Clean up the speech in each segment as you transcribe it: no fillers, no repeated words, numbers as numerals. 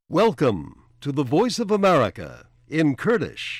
Welcome to the Voice of America in Kurdish.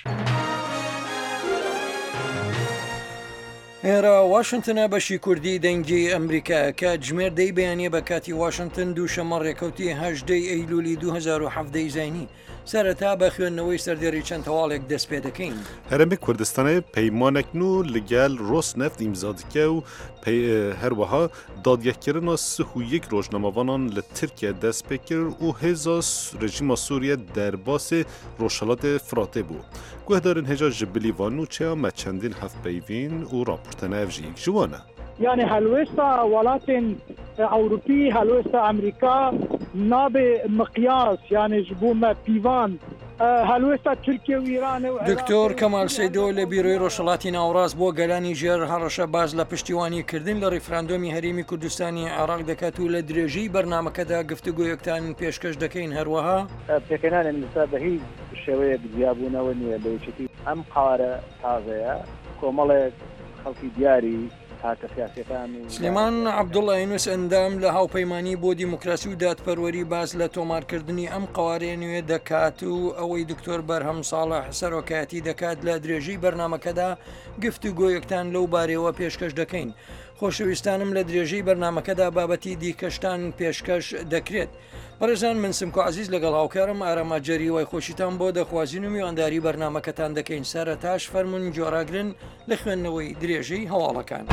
ئێرە واشنگتنە بەشی کوردی دەنگی ئەمریکا کە ژمێر دەی بەیانیە بە کاتی واشنگتن دووشەمە ڕێکەوتی 18 ئەیلولی 2017 زینی سەرەتا بە خوێندنەوەی سەردێری چەند هەواڵێک دەست پێ دەکەین. هەرێمی کوردستانê peymanekî nû li gel Rosneft îmza dike û her wiha dadyekirina sih û yek rojnamavanan li Tirkiye dest pê kir û hêza rejîma Sûriye derbasê Rojhilatê Firatê bû. Guhdarên hêja ji bilîvan û çêya me çendîn hevpeyvîn û raportena ev jî yek ji wan e. Yani helwesta welatên Ewropî, helwesta Amerîka nabê miqyas yani ji bo me pîvan helwesta Tirkiye û Îranê û دکتۆر کەمال سەیدۆ لە بیرۆی ڕۆژهەڵاتی ناوەڕاست بۆ گەلانی ژێر هەڕەشە باز لە پشتیوانیکردن لە ڕیفراندۆمی هەرێمی کوردستانی عێراق دەکات و لە درێژەی بەرنامەکەدا گفتوگۆیەکتان پێشکەش دەکەین هەروەها پێکەنانێن لەسەر بە هیچ شێوەیە بزیابوونەوە نییە لە یەکێتی ئەم قارە تازەیە کۆمەڵێک خەڵکی دیاری سلێمان عەبدوڵڵا یونس ئەندام لە هاوپەیمانی بۆ دیموکراسی و دادپەروەری باز لە تۆمارکردنی ئەم قوارەیە نوێ دەکات و ئەوەی دکتۆر بەرهەم ساڵح سەرۆکایەتی دەکات لە درێژەی بەرنامەکەدا گفتوگۆیەکتان لەو بارەوە پێشکەش دەکەین. خۆشەویستانم لە درێژەی بەرنامەکەدا بابەتی دیکەشتان پێشکەش دەکرێت. بەڕێزان من سمکۆ عەزیز لەگەڵ هاوکارم ئاراماجەری وای خۆشیتان بۆ دەخوازین و میوانداری بەرنامەکەتان دەکەین. سەرەتاش فەرمون جۆراگرن لە خوێندنەوەی درێژەی هەواڵەکان.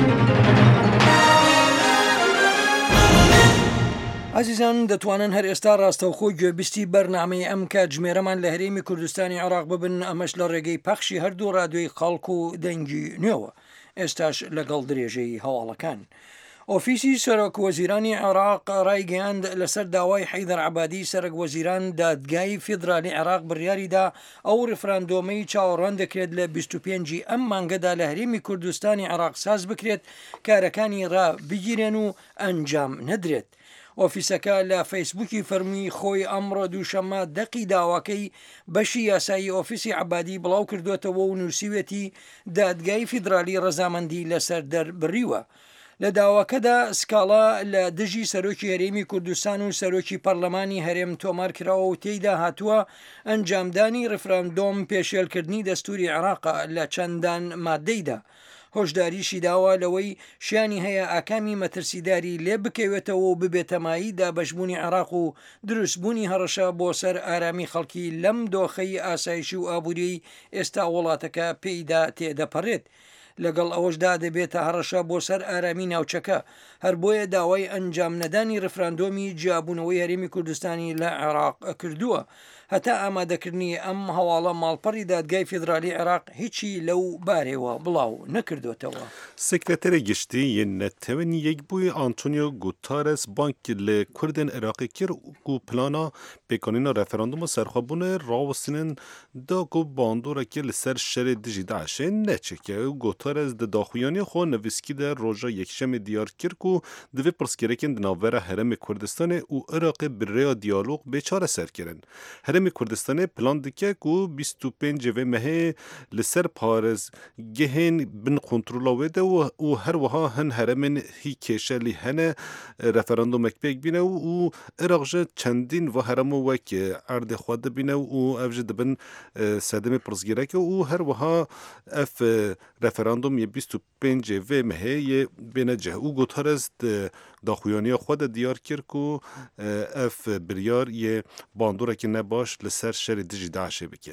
عزیزان دەتوانن هەر ئێستا ڕاستەوخۆ گوێبیستی بەرنامەی ئەم کات ژمێرەمان لە هەرێمی کوردستانی عێراق ببن ئەمەش لە ڕێگەی پەخشی هەردوو ڕادیۆی خەڵک و دەنگی نوێوە. ئێستاش لەگەڵ درێژەی هەواڵەکان. ئۆفیسی سەرۆک وەزیرانی عێراق ڕایگەیاند لەسەر داوای حەیدەر عەبادی سەرۆک وەزیران دادگای فیدرالی عێراق بڕیاریدا ئەو ڕیفراندۆمەی چاوەڕوان دەکرێت لە 25 ئەم مانگەدا لە هەرێمی کوردستانی عێراق ساز بکرێت کارەکانی ڕابگیرێن و ئەنجام نەدرێت. ئۆفیسەکە لە فەیسبووکی فەرمی خۆی ئەمڕۆ دووشەمە دەقی داواکەی بەشی یاسایی ئۆفیسی عەبادی بڵاو کردوێتەوە و نووسیوێتی دادگای فیدرالی ڕەزامەندی لەسەر دەربڕیوە. لە داواکەدا سکاڵا لە دژی سەرۆکی هەرێمی کوردستان و سەرۆکی پەرلەمانی هەرێم تۆمار کراوە و تێیدا هاتووە ئەنجامدانی ڕیفراندۆم پێشێلکردنی دەستوری عێراق لە چەندان مادەیدا. هۆشداریشی داوا لەوەی شیانی هەیە ئاکامی مەترسیداری لێ بکەوێتەوە و ببێتەمایی دابەشبوونی عێراق و دروستبوونی هەڕەشە بۆ سەر ئارامی خەڵکی لەم دۆخەی ئاسایشی و ئابووری ئێستا وڵاتەکە پێیدا تێدەپەڕێت. لەگەڵ ئەوەشدا دەبێتە هەڕەشە بۆ سەر ئارامی ناوچەکە هەر بۆیە داوای ئەنجام نەدانی ڕیفراندۆمی جیابوونەوەی هەرێمی کوردستانی لە عێراق کردووە. هەتا ئامادەکردنی ئەم هەواڵە ماڵپەڕی دادگای فیدرالی عێراق هیچی لەو بارەوە بڵاو نەکردوێتەوە. سکرتەرە گشتی یەن نەتەوەنی یەک بووی ئانتۆنیۆ گوتارس بانک لە کوردن عێراقی کرد و پلانا پێکانینا ڕەفەرەندۆمە سەرخەبوونە ڕاوەستنن دا و باندۆرەکی لەسەر شەرێ دژی داعشێ نەچێکە و گوتارس د داخویانی خۆ نەویسکی دە ڕۆژە یەکشەمێ دیار کرد و دوێ پرسکێرەکن دناوەرە هەرێمی کوردستانê û Iraqê bi rêya diyalog bêçare serkirin. Herêmê Kurdistanê plan dike ku 25 vê mehê li ser parêzgehên bin kontrola wê de û her wiha hin herêmên hî kêşelî hene referandumek pêk bîne û Iraq ji çendîn ve herêmo wek erdê xwe dibîne û ev jî dibin sedemê pirsgirêke û her wiha ev referandum yê 25 vê mehê yê bêne cih û gotarez daxuyaniya xwe de diyar kir ku ev biryar yê bandorekî nebaş li ser şerê dijî Daişê bike.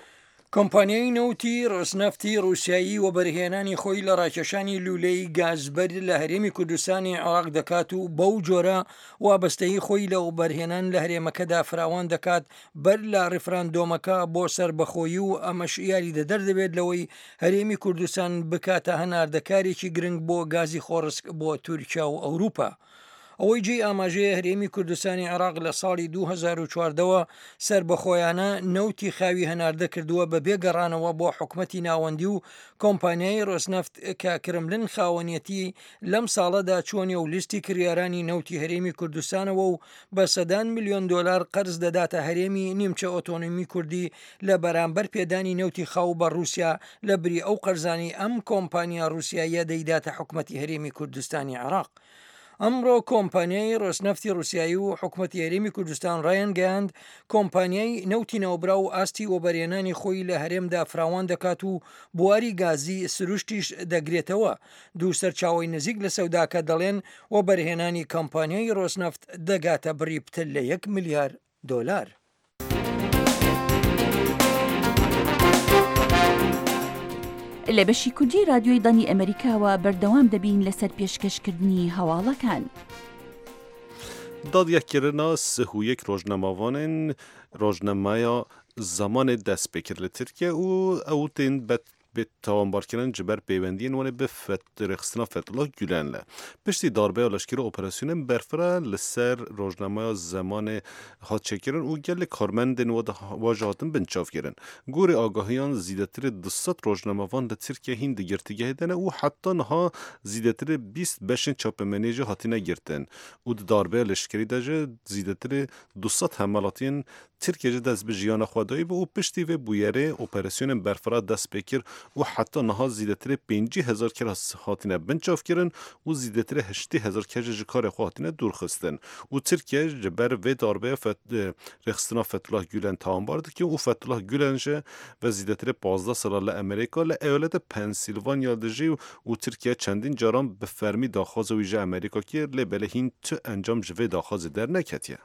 کۆمپانیای نەوتی ڕۆسنەفتی رووسایی و بەرهێنانی خۆی لە ڕاکێشانی لولەی گازبەر لە هەرێمی کوردستانی عێراق دەکات و بەو جۆرە وابەستەی خۆی لە بەرهێنان لە هەرێمەکەدا فراوان دەکات بەر لە ڕیفراندۆمەکە بۆ سربەخۆیی و ئەمەش یاری دەدەردەبێت لەوەی هەرێمی کوردستان بکاتە هەناردەکارێکی گرنگ بۆ گازی خۆڕسک بۆ تورکیا و ئەوروپا. ئەوەی جێی ئاماژەیە هەرێمی کوردستانی عێراق لە ساڵی 2014ەوە سربەخۆیانە نەوتی خاوی هەناردە کردووە بە بێگەڕانەوە بۆ حکومەتی ناوەندی و کۆمپانیای ڕۆسنەفت کە کرملن خاوەنیەتی لەم ساڵەدا چۆنی و لیستی کریارانی نەوتی هەرێمی کوردستانەوە و بە سەدان ملیۆن دۆلار قەرز دەداتە هەرێمی نیمچە ئۆتۆنۆمی کوردی لە بەرامبەر پێدانی نەوتی خاو بە رووسیا لە بری ئەو قەرزانی ئەم کۆمپانیا رووساییە دەیداتە حکومەتی هەرێمی کوردستانی عێراق. ئەمڕۆ کۆمپانیای ڕۆسنەفتی رووسایی و حکوومەتی هەرێمی کوردستان ڕایان گەیاند کۆمپانیای نەوتی نەوەبرا و ئاستی وەبەرهێنانی خۆی لە هەرێمدا فراوان دەکات و بواری گازی سروشتیش دەگرێتەوە. دوو سەرچاوی نزیک لە سەوداکە دەڵێن وەبەرهێنانی کۆمپانیای ڕۆسنەفت دەگاتە بڕی پتل لە $1 میلیارد. لە بەشی کوردی رادیۆی دانی ئەمریکاوە بەردەوام دەبین لەسەر پێشکەشکردنی هەواڵەکان. دادیەکردنا سهویەک ڕۆژنەماوانên ڕۆژنەمایا زمان دەست پێکرد لە ترکیە و ئەو تێن تاوانبارکردن ji ber pêwendiyên wan bi rêxistina Fethullah Gülen le. Piştî darbeya leşkerî operasyonên berfira li ser rojnamaya zemanê hat çêkirin û gelek karmendên wa jî hatin binçavkirin. Gorê agahiyan zîdetirê 200 rojnamavan li Tirkiye hîn di girtîgehê de ne û heta niha zîdetirê 20 beşên çapemenê jî hatine girtin. û di darbeya leşkerî de jî zîdetirê 200 hemelatiyên Tirkiye jî dest bi jiyana xwe dayî û piştî vê bûyerê operasyonên berfira dest pêkir û heta niha zîdetirê 50,000 kes hatine binçavkirin û zîdetirê 80,000 kes ji karê xwe hatine dûrxistin. û Tirkiye ji ber vê darbeya rêxistina Fethullah Gülen tawanbar dike û Fethullah Gülen jî ve zîdetirê 15 sala li Amerîka li eyaleta Pensilvanya dijî û Tirkiye çendîn caran bi fermî daxwaza wî ji Amerîka kir lê belehîn tu encam ji vê daxwazê derneketiye.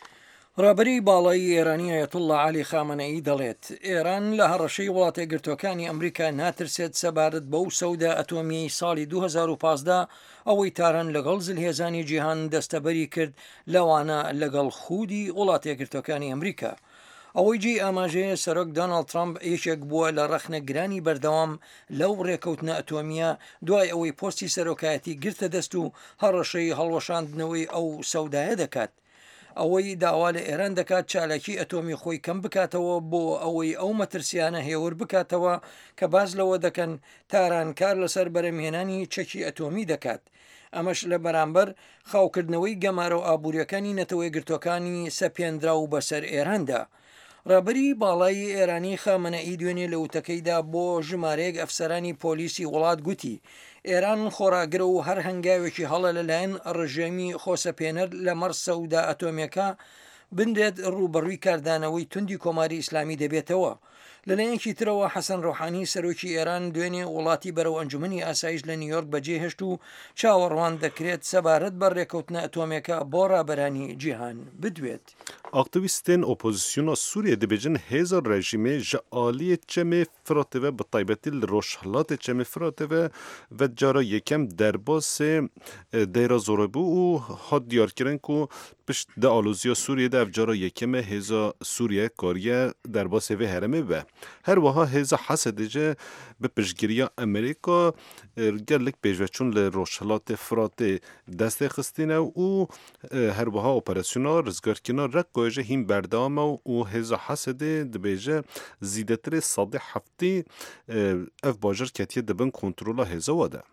ڕابەری باڵایی ئێرانی ئایەتوڵڵا عەلی خامنەئی دەڵێت ئێران لە هەڕەشەی وڵاتە یەکگرتووەکانی ئەمریکا ناترسێت سەبارەت بەو سەودە ئەتۆمیەی ساڵی 2015 ئەوەی تاران لەگەڵ زلهێزانی جیهان دەستەبەری کرد لەوانە لەگەڵ خودی وڵاتە یەکگرتووەکانی ئەمریکا. ئەوەی جێی ئاماژەیە سەرۆک دۆناڵد ترامپ یەکێک بووە لە ڕەخنەگرانی بەردەوام لەو ڕێکەوتنە ئەتۆمیە دوای ئەوەی پۆستی سەرۆکایەتی گرتە دەست و هەڕەشەی هەڵوەشاندنەوەی ئەو سەودایە دەکات. ئەوەی داوا لە ئێران دەکات چالاکی ئەتۆمی خۆی کەم بکاتەوە بۆ ئەوەی ئەو مەترسیانە هێور بکاتەوە کە باز لەوە دەکەن تارانکار لەسەر بەرەمهێنانی چەکی ئەتۆمی دەکات. ئەمەش لە بەرامبەر خاوکردنەوەی گەمارە و ئابوووریەکانی نەتەوە یەکگرتووەکانی سەپێنرا و بەسەر ئێراندا. ڕابەری باڵایی ئێرانی خامنەئی دوێنێ لە وتەکەیدا بۆ ژمارەیەک ئەفسەرانی پۆلیسی وڵات گوتی ئێران خۆراگرە و هەر هەنگاوێکی هەڵە لەلایەن ڕژێمی خۆسەپێنەر لە مەڕ سەودا ئەتۆمیەکە بندێت ڕوبەڕووی کاردانەوەی توندی کۆماری ئیسلامی دەبێتەوە. لەلایەنکی ترەوە حەسەن ڕۆحانی سەرۆکی ئێران دوێنێ وڵاتی بەرەو ئەنجومەنی ئاسایش لە نیویۆرک بەجێهێشت و چاوەڕوان دەکرێت سەبارەت بە ڕێکەوتنە ئەتۆمیەکە بۆ ڕابەرانی جیهان بدوێت. Aktivistên opozisyona Sûriye dibêjin hêza rejîmê ji aliyê çemê Firatê ve bi taybetî li rojhilatê çemê Firatê ve cara yekem derbasê deyra zorabû û hat diyarkirin ku pişt de alûziya Sûriyê de ev cara yekeme hêza Sûriye kariye derbasê vê herêmê be. Her wiha hêza Hesedê jî bi piştgiriya Amerîka gelek pêşveçûn li rojhilatê Firatê destê xistîne û her wiha operasyona rizgarkirina Rekkoyê jî hîn berdewam e û hêza Hesedê dibêje zîdetirê sedî heftî ev bajar ketiye dibin kontrola hêza we de.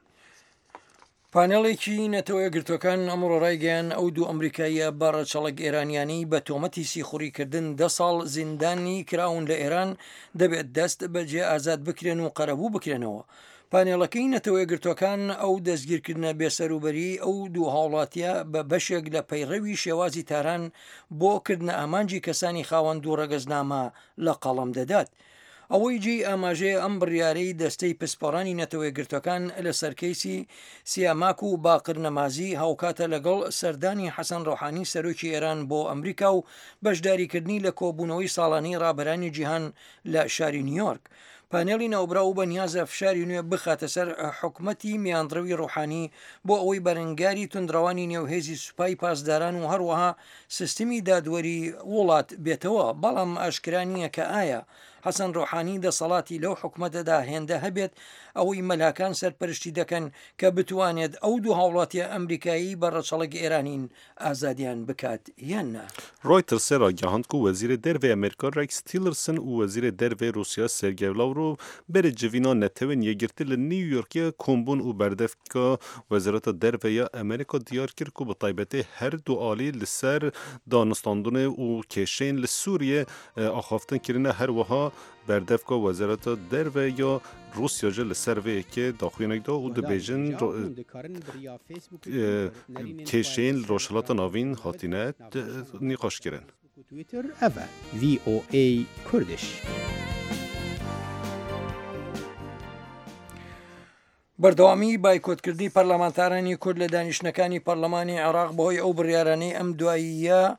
پانێڵێکی نەتەوە یەکگرتووەکان ئەمڕۆ ڕایگەیان ئەو دوو ئەمریکاییە بە ڕەچەڵک ئێرانیانی بە تۆمەتی سیخوڕیکردن 10 ساڵ زیندانی کراون لە ئێران دەبێت دەست بەجێ ئازاد بکرێن و قەرەبوو بکرێنەوە. پانێڵەکەی نەتەوە یەکگرتووەکان ئەو دەستگیرکردنە بێسەروبەری ئەو دوو هاوڵاتیە بە بەشێک لە پەیڕەوی شێوازی تاران بۆ کردنە ئامانجی کەسانی خاوەن دوو ڕەگەزنامە لە قەڵەم دەدات. ئەوەی جێی ئاماژەیە ئەم بڕیارەی دەستەی پسپۆڕانی نەتەوە یەکگرتووەکان لە سەرکەیسی سیاماک و باقر نەمازی هاوکاتە لەگەڵ سەردانی حەسەن ڕۆحانی سەرۆکی ئێران بۆ ئەمریکا و بەشداریکردنی لە کۆبوونەوەی ساڵانەی ڕابەرانی جیهان لە شاری نیویۆرک. پانێڵی نەوبراو بە نیازە فشاری نوێ بخاتە سەر حکومەتی میاندڕەوی ڕۆحانی بۆ ئەوەی بەرەنگاری تونندڕەوانی نێوهێزی سوپای پاسداران و هەروەها سیستمی دادوەری وڵات بێتەوە. بەڵام ئاشکرا نییە کە ئایا حەسەن ڕۆحانی دەسەڵاتی لەو حکومەتەدا هێندە هەبێت ئەوەی مەلاکان سەرپەرشتی دەکەن کە بتوانێت ئەو دوو هاوڵاتیە ئەمریکایی بە ڕەچەڵک ئێرانین ئازادیان بکات یان نا. Reuters ra gihand ku Wezîrê Dervê Amerîka Rex Tillerson û Wezîrê Dervê Rûsya Sergey Lavrov رو بر جوینا نتوین یگرتی لنیویورکی کمبون و بردفکا وزارت دربیا امریکا دیار کرد که بطایبته هر دو آلی لسر دانستاندون و کشین لسوریه آخافتن کرنه هر وها بردفکا وزارت دربیا روسیا جل سروی که داخوینک دا و دبیجن کشین روشلات ناوین هاتینه نیقاش کرن تویتر ئەڤە VOA کوردش. بەردەوامی بایکۆتکردنی پەرلەمانتارانی کورد لە دانیشتنەکانی پەرلەمانی عێراق بەهۆی ئەو بڕیارانەی ئەم دواییە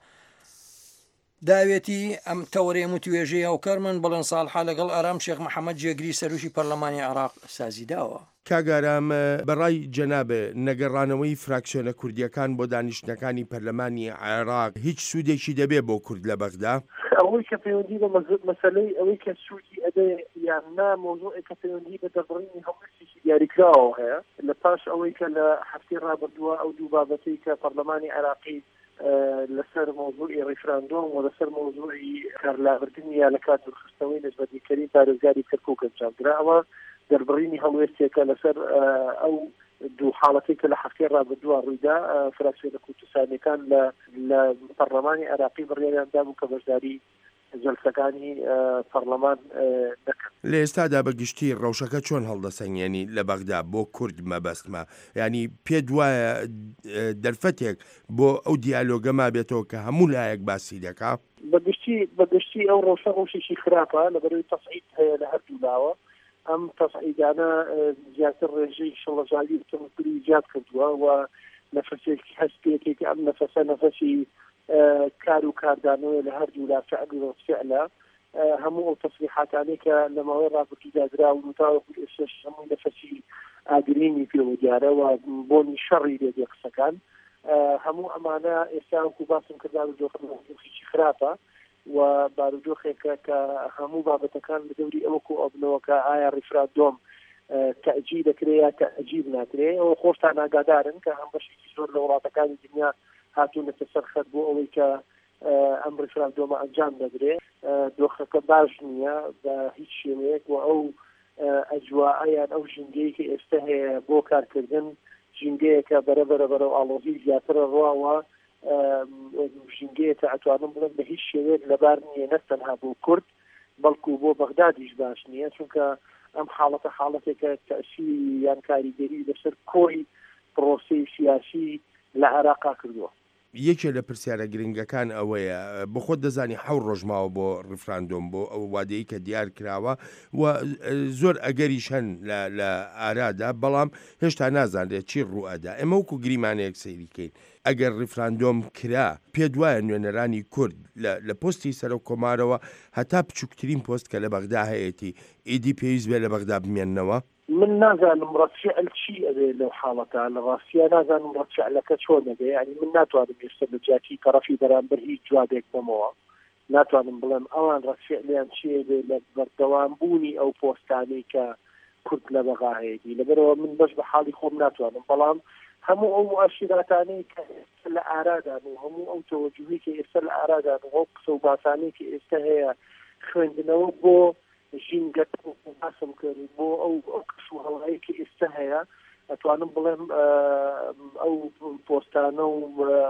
داوێتی ئەم تەوەرەی متوێژەی هاوکارمن بەڵێن ساڵحا لەگەڵ ئارام شێخ محەممەد جێگری سەرروشی پەرلەمانی عێراق سازیداوە. کاگارام بەڕای جەنابێ نەگەڕانەوەی فراکسیۆنە کوردیەکان بۆ دانیشتنەکانی پەرلەمانی عێراق هیچ سوودێکی دەبێ بۆ کورد لە بەغدا؟ ئەوەی کە پەیوەندی بە مەسەلەی ئەوەی کە سوودی ئەدە یان نا مۆزوعی کە پەیوەندی بە دەربڕینی هەمووشتێکی دیاریکراوە هەیە لە پاش ئەوەی کە لە هەفتەی ڕابردووە ئەو دوو بابەتەی کە پەرلەمانی عێراقی لەسەر مۆزوعی ڕیفراندۆم و لەسەر مۆزوعی کارلاوردنی یا لە کات درخستنەوەی نسبەتیکەری پارێزگاری کەرکووک ئەنجامدراوە دەربڕینی هەڵوێستێکە لەسەر ئەو دوو حاڵەتی کە لە هەفتەی ڕابردووە ڕوویدا فراکسیۆنە کوردستانیەکان لە پەرلەمانی عێراقی بڕیاریاندا بوو کە بەشداری جەلسەکانی پەرلەمان دەکەن. لە ئێستادا بەگشتی ڕەوشەکە چۆن هەڵدەسەنگێنی لە بەغدا بۆ کورد مەبەستمە، ینی پێت وایە دەرفەتێک بۆ ئەو دیالۆگە ما بێتەوە کە هەموو لایەک باسی دەکا؟ بەگشتی ئەو ڕەوشێکی خراپە لەبەرەوەی تەسعید هەیە لە هەردوو لاوە. ئەم تەسعیدانە زیاتر ڕێژەی شەڵەژالی و تەمەکولی زیاد کردووە و نەفەسێکی هەستێکێکی ئەم نەفەسە نەفەسی کار و کاردانەوە لە هەردوو لا فعل و فعلە هەموو ئەو تەسریحاتانەی کە لە ماوەی ڕابردوودا دراون و تاوەکو ئێستاش هەمووی نەفەسی ئاگرینی پێوە دیارە و بۆنی شەڕی لێدێ قسەکان هەموو ئەمانە ئێستا وەکو باسم کردا بارودۆخێکی خراپە و بارودۆخێکە کە هەموو بابەتەکان لە دەوری ئەوەکو ئەبنەوەکە ئایا ڕیفراندۆم تەعجیل دەکرێت یا تەعجیل ناکرێت ئەوە خۆشتان ئاگادارن کە هەم بەشێکی زۆر لە وڵاتەکانی دنیا هاتوونەتە سەرخەت بۆ ئەوەی کە ئەم ڕیفراندۆمە ئەنجام دەدرێت دۆخەکە باش نییە بە هیچ شێوەیەک و ئەو ئەجواعەیان ئەو ژینگەی کە ئێستا هەیە بۆ کارکردن ژینگەیەکە بەرەبەرە ئاڵۆزی زیاترە ڕواوە ژینگەیەکە ئەتوانم بڵێم بە هیچ شێوەیەک لەبار نییە نەتەنها بۆ کورد بەڵکو بۆ بەغدادیش باش نییە چونکە ئەم حاڵەتە حاڵەتێکە تەسیری یان کاریگەری لەسەر کۆی پرۆسی سیاسی لە عێراقا کردووە. یەکێ لە پرسیارە گرنگەکان ئەوەیە بە خۆت دەزانی 7 ڕۆژ ماوە بۆ ڕیفراندۆم بۆ ئەو وادەیە کە دیار کراوە و زۆر ئەگەریش هەن لە ئارادا بەڵام هێشتا نازانێت چی ڕوئەدا. ئێمە وەکو گریمانەیەک سەیریکەین ئەگەر ڕیفراندۆم کرا پێت وایە نوێنەرانی کورد لە پۆستی سەر و کۆمارەوە هەتا بچووکترین پۆست کە لە بەغدا هەیەی ئیدی پێویست بێ لە بەغدا بمێننەوە؟ من نازانم ڕەتفعل چی ئەبێ لەو حاڵەتە لە ڕاستیە نازانم ڕەتفعلەکە چۆن ئەبێ ینی من ناتوانم ئێستا لە جیاتی تەرەفی بەرامبەر هیچ جوابێک بمەوە ناتوانم بڵێم ئەوان ڕەتفعلیان چی ئەبێ لە بەردەوامبوونی ئەو پۆستانەی کە کورد لە بەغا هەیەی لەبەرەوە من بەش بە حاڵی خۆم ناتوانم بەڵام هەموو ئەو مؤشراتانەی کە ئێستا لە ئارادان و هەموو ئەو تەوەجوهی کە ئێستا لە ئارادان و ئەو قسە و باسانەی کە ئێستا هەیە خوێندنەوە بۆ ژینگەت باسم کرد بۆ ئەو قس و هەڵایی کە ئێستا هەیە ئەتوانم بڵێم ئەو پۆستانە و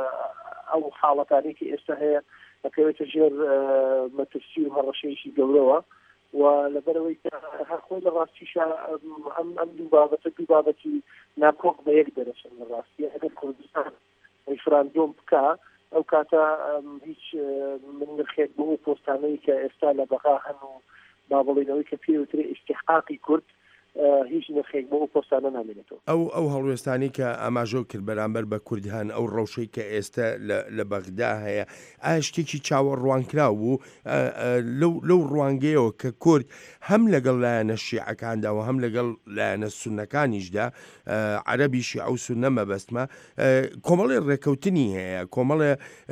ئەو حاڵەتانی کە ئێستا هەیە دەکەوێتە ژێر مەترسی و هەڕەشەیەکی گەورەوە و لەبەرەوەی هەر خۆی لە ڕاستیشە ئەم دوو بابەتی ناکۆک بە یەک دەرەچن لە ڕاستیە ئەگەر کوردستان ڕیفراندۆم بکە ئەو کاتە هیچ من نرخێک بۆ ئەو پۆستانەی کە ئێستا لە بەغا هەن و با بڵێنەوەی کە پێوترێ ئیستحقاقی کورد هیچ نرخێک بۆ ئەو پۆستانە نامێنێتەوە. ئەو هەڵوێستانی کە ئاماژۆ کرد بەرامبەر بە کوردهان ئەو ڕەوشەی کە ئێستا لە بەغدا هەیە ئایا شتێکی چاوەڕوانکرا بوو لەو ڕوانگەیەوە کە کورد هەم لەگەڵ لایەنە شیعەکاندا و هەم لەگەڵ لایەنە سونەکانیشدا عەرەبی شیعە و سونە مەبەستمە کۆمەڵی ڕێکەوتنی هەیە کۆمەڵی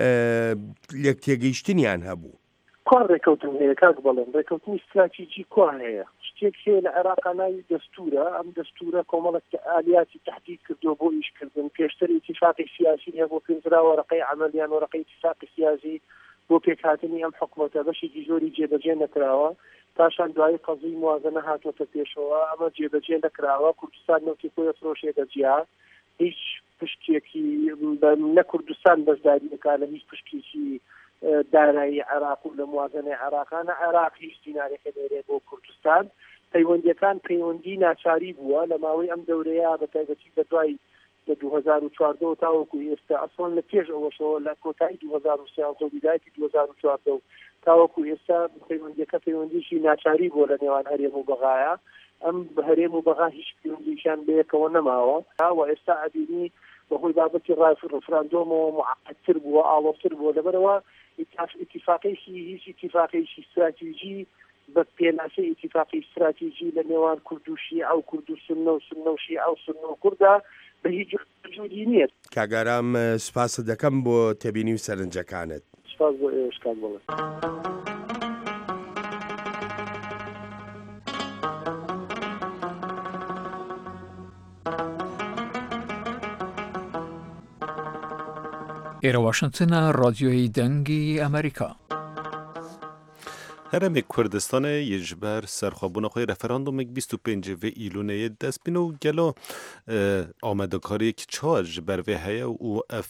لێکتێگەیشتنیان هەبوو. کوا ڕێکەوتن هەیە کاک بەڵێن ڕێکەوتنی استراتیجی کوا هەیە شتێک هەیە لە عێراقا ناوی دەستورە ئەم دەستورە کۆمەڵێک ئالیاتی تهدید کردووە بۆ ئیشکردن پێشتر ئیتیفاقی سیاسی هەیە بۆ پێنجرا وەرەقەی عەمەلیان وەرەقەی ئیتیفاقی سیاسی بۆ پێکهاتنی ئەم حکوومەتە بەشێکی زۆری جێبەجێ نەکراوە پاشان دوای قەزی موازنە هاتوۆتە پێشەوە ئەمە جێبەجێ نەکراوە کوردستان نەوتی خۆی فرۆشێتە جیا هیچ پشتێکی نە کوردستان بەشداریەکان لە هیچ پشتێکی دارایی عێراق و لە موازنەی عێراقانە عێراق هیچ دینارێکە دەرێت بۆ کوردستان پەیوەندیەکان پەیوەندی ناچاری بووە لە ماوەی ئەم دەورەیە بە تایبەتی بە دوای لە 2014 تاوەکو ئێستا ئەسڵ لە پێش ئەوەشەوە لە کۆتایی 2013 بیدایەتی 2014 تاوەکو ئێستا پەیوەندیەکە پەیوەندیشی ناچاری بووە لە نێوان هەرێم و بەغایە ئەم هەرێم و بەغا هیچ پەیوەندیشان بەیەکەوە نەماوە و ئێستا ئەبینی بەهۆی بابەتی ڕفراندۆمەوە معقدتر بووە ئاڵۆتر بووە لەبەرەوە ئیتیفاقیشی هیچ ئیتیفاقیشی استراتیژی بە پێناسەی ئیتیفاقی استراتیژی لە نێوان کورد و شیعە و کورد و سونە و سونە و شیعە و سونە و کوردە بە هیچ جوودی نییە. کاگارام سپاس دەکەم بۆ تێبینی و سەرنجەکانت. سپاس بۆ ئێوەش کاک بڵێ. ئێرە واشنگتنە ڕادیۆی دەنگی ئەمریکا. هەرێمی کوردستانە یەژبەر سەرخۆبوونە خۆی رەفەراندۆمێک 25 ئیلونەیە دەست بینە و گەلۆ ئامادەکاریەکی چاوە ji ber vê heye û ev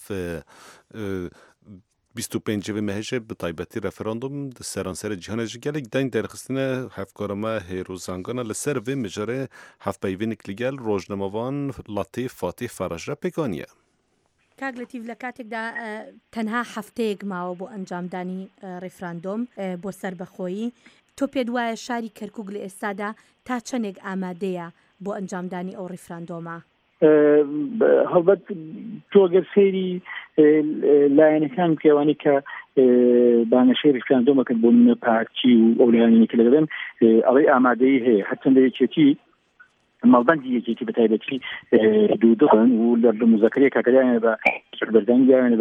25 mehêje bi taybetî referandum di seranserê cîhanê ji gelek deng derxistine hevkarama hêrozangana li ser vê mijarê hevpeyvînek li gel rojnamevan Latîf Fatîh Faraj re pêkaniye. کاک لەتیف لە کاتێکدا تەنها هەفتەیەک ماوە بۆ ئەنجامدانی ڕێفراندۆم بۆ سربەخۆیی تۆ پێت وایە شاری کەرکووک لە ئێستادا تا چەندێک ئامادەیە بۆ ئەنجامدانی ئەو ڕێفراندۆمە؟ هەڵبەت تۆ گەر سەیری لایەنەکان پێوانی کە بانەشەی ڕێفراندۆمەکەن بۆ منە پارتی و ئەو لایەنێکی لەگەڵێن ئەڵێ ئامادەیی هەیە هەرچەندە یەکێتی مەڵبەندی یەکێتی بە تایبەتی دوودڵن و لە مزەکرەیە کاکەدایانە بە بەردەنگیانە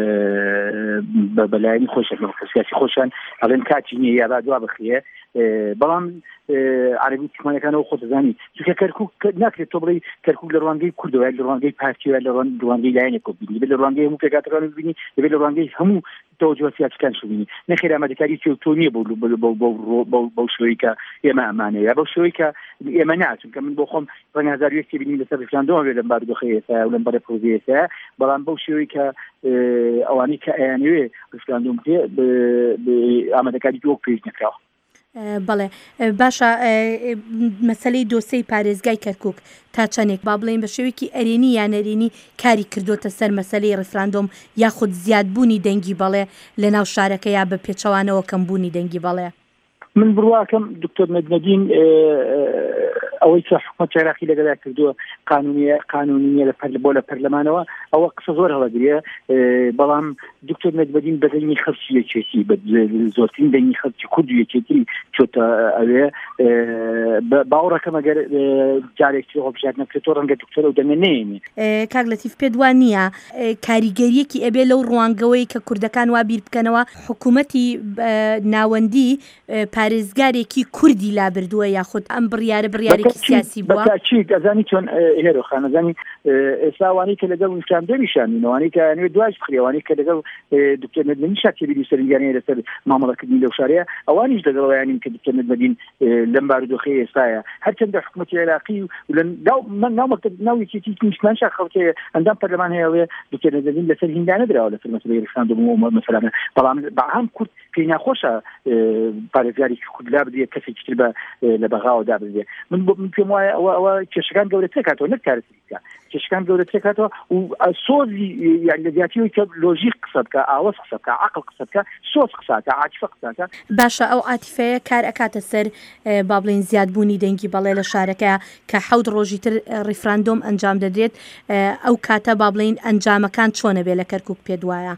بە بەلایەنی خۆشە سیاسی خۆشان ئەڵێن کاتی نییە یا با دوا بخیە بەڵام عربی تیمانەکانەوە خۆتەزانی چونکە کەرکووک ناکرێت تۆ بڵێ کەرکووک لە ڕوانگەی کوردەوە لە ڕوانگەی پارتیوە لە ڕوانگەی لایەنێک ببینی لە ڕوانگەی هەموو پێکاتەکان ببینی لەبێت لە ڕوانگەی هەموو تەوەجوه سیاسیەکان ببینی نەخێر ئامادەکاری تۆ نییە بەو شێوەی کە ئێمە ئەمانەیە بەو شێوەی کە ئێمە ناچون کە من بۆ خۆم ڕەنگە 1970 بینیم لەسەر ڕێفراندۆمە بێ لەم بارودۆخەیە ئێستا و لەم بەرە پرۆژەیە ئێستا بەڵام بەو شێوەی کە ئەوانەی کە ئەیانەوێ ڕێفراندۆم بکرێ ئامادەکاری تۆ پێش نەکراوە. بەڵێ باشە مەسەلەی دۆسەی پارێزگای کەرکووک تا چەندێک با بڵێن بە شێوەیەکی ئەرێنی یان نەرێنی کاری کردوتە سەر مەسەلەی ڕێفراندۆم یاخود زیادبوونی دەنگی بەڵێ لە ناو شارەکە یا بە پێچەوانەوە کەمبوونی دەنگی بەڵێ؟ من بڕواکەم دکتۆر مەدنەدین ئەوەی کە حکومەت عێراقی لەگەڵا کردووە قانونیە بۆ لە پەرلەمانەوە ئەوە قسە زۆر هەڵەگرێ بەڵام دکتۆر مەدنەدین بە دەنگی خەڵکی یەکێتی زۆرترین دەنگی خەڵکی کورد و یەکێتی چۆتە ئەوێ باوەڕەکەم ئەگەر جارێکی هەڵبژار نەکرێتەوە ڕەنگە دکتۆر ئەو دەنگە نەیەنێ. کاک لەتیف پێت وان نییە کاریگەریەکی ئەبێ لەو ڕوانگەوەی کە کوردەکان وا بیر بکەنەوە حکوومەتی ناوەندی پارێزگارێکی کوردی لابردووە یاخود ئەم بڕیارێکی سیاسی بووە ئەزانی چۆن هێرۆخان ئەزانی ئێستاوانی کە لەگەڵ ڕێفراندۆمیشانینەوەی کە یانوێ دوای بخرێوانی کە لەگەڵ دکتۆر مەدنەدین شاکێبیری سەرنجیانەیە لەسەر مامەڵەکردنی لەو شارەیە ئەوانیش دەگەڵەوەیانین کە دکتۆر مەدنەدین لەم بارودۆخەیە ئێستایە هەرچەندە حکوومەتی عێراقی و ناو یەکێتی نیشتمان شاخەوتەیە ئەندام پەرلەمان هەیە دکتۆر مەدنەدین لەسەر هیندانە درراوە لەسەر مەسەلەی ڕێفراندۆم و مەسەلانە بەڵام بەعام کورد پێی ناخۆشە پارێزگارێکی کورد لابردێ کەسێکی تر بە لە بەغاوە دابردێ من پێم وایە ئەوە کێشەکان گەورەتر کاتەوە نەک کارەسەریکە کێشەکان گەورەتر کاتەوە و سۆزی لە دیاتیەوەی کە لۆژیک قسە بکە ئاوەس قسە بکە عەقڵ قسە بکە سۆز قساتە عاتیفە قساتە باشە ئەو عاتیفەیە کار ئەکاتە سەر با بڵێن زیادبوونی دەنگی بەڵێ لە شارەکە کە 7 ڕۆژی تر ڕێفراندۆم ئەنجام دەدرێت ئەو کاتە با بڵێن ئەنجامەکان چۆنە بێ لە کەرکووک پێت وایە؟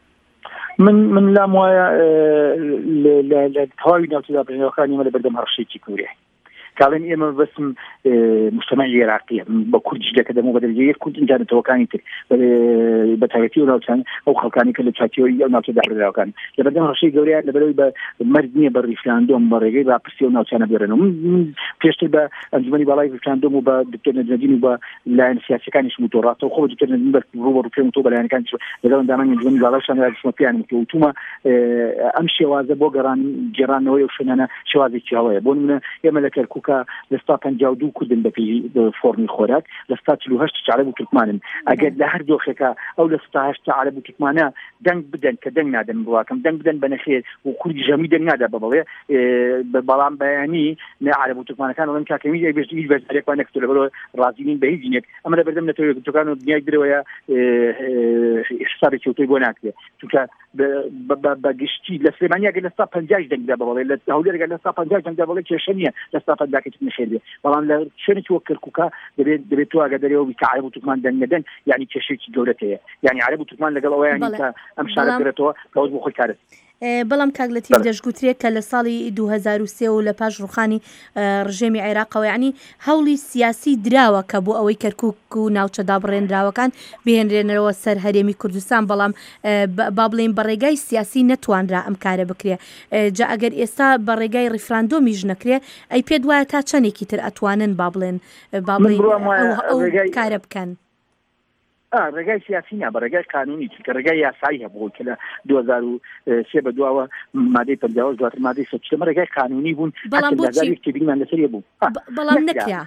من لام وایە لە تەواوی ناوچەدا بڕێنەوەکانی مە لە بەردەم هەڕەشێکی کوورێ کاڵێن ئێمە بەسم مجتمعی عێراقیە بە کوردیش دەکەدەمەوە بە دەرەجەیەک کورد ئینجانەتەوەکانی تر بە تایبەتی و ناوچان ئەو خەڵکانی کە لە چاتیۆری ئەو ناوچە داڕێراوەکان لەبەردەم ڕەشەی گەورەیە لەبەرەوەی بە مەرج نییە بە ریفراندۆم بە ڕێگەی باپرسی و ناوچانە بێرەنەوە من پێشتر بە ئەنجومەنی باڵای ریفراندۆم و بە دکتۆر نەجمەدین و بە لایەن سیاسیەکانیش وتۆڕاتەوە خۆ دکتۆر نەجمەدین بە ڕوبەڕوو پێم وتۆ بە لایەنەکانیش لەگەڵ ئەندامانی ئەنجومەنی باڵایشان یاریشمە پیانم وتومە ئەم شێوازە بۆ گێڕانەوەی و شوێنانە شێوازێکی هەڵەیە بۆ نمونە ئێمە لە کەرکووکە لە ستا 52 کوردن بە فۆرمی خۆراک لە ستا 48 عەرەب و تورکمانن ئەگەر لە هەر دۆخێکە ئەو لە ستا 8 عەرەب و تورکمانە دەنگ بدەن کە دەنگ نادەن بڵاکەم دەنگ بدەن بە نەخێر و کوردی ژەمی دەنگ نادا بەڵێ بەڵام بەیانی نە عەرەب و تورکمانەکان وڵام کاکەمی هیچ بەرزارێکوان نەکردو لەبەرەوە ڕازی نین بە هیچ جینێک ئەمە لەبەردەم نەتەوەی یەکگرتوەکان و دنیای درەوەیە حسابێکی وتۆی بۆ ناکرێت چونکە بە گشتی لە سلێمانی ئەگەر لە ستا 50 دەنگدا بەڵێ لە هەولێرەگە لە ستا 50 دەنگدا بەڵێ کێشە نییە لە ستا 50 کەچ نەخێر بێ بەڵام لە شوێنێکی وەک کەرکووکە دەبێت تو ئاگاداریەوە بیکە عەرەب و تورکمان دەنگ نەدەن یعنی کێشەیەکی گەورەت هەیە یعنی عەرەب و تورکمان لەگەڵ ئەوەیانی کە ئەم شارە گرێتەوە کەوت بۆ خۆی کارت بەڵام کاگلەتی دەشگوترێت کە لە ساڵی 2023 و لە پاش ڕوخانی ڕژێمی عێراقەوە یعنی هەوڵی سیاسی دراوە کە بۆ ئەوەی کەرکووک و ناوچەدا بڕێنراوەکان بهێنرێنەوە سەر هەرێمی کوردستان بەڵام با بڵێن بە ڕێگای سیاسی نەتوانرا ئەم کارە بکرێ جا ئەگەر ئێستا بە ڕێگای ڕیفراندۆمیش نەکرێ ئەی پێت وایە تا چەندێکی تر ئەتوانن با بڵێن ئەو کارە بکەن ڕێگای سیاسی نا بە ڕێگای قانونی کە ڕێگای یاسایی هەبوو کە لە 2003 بە دواوە مادەی 50 دواتر مادەی 100 ڕێگای قانونی بوون بەڵام بۆچی تێبینمان لەسەریە بوو بەڵام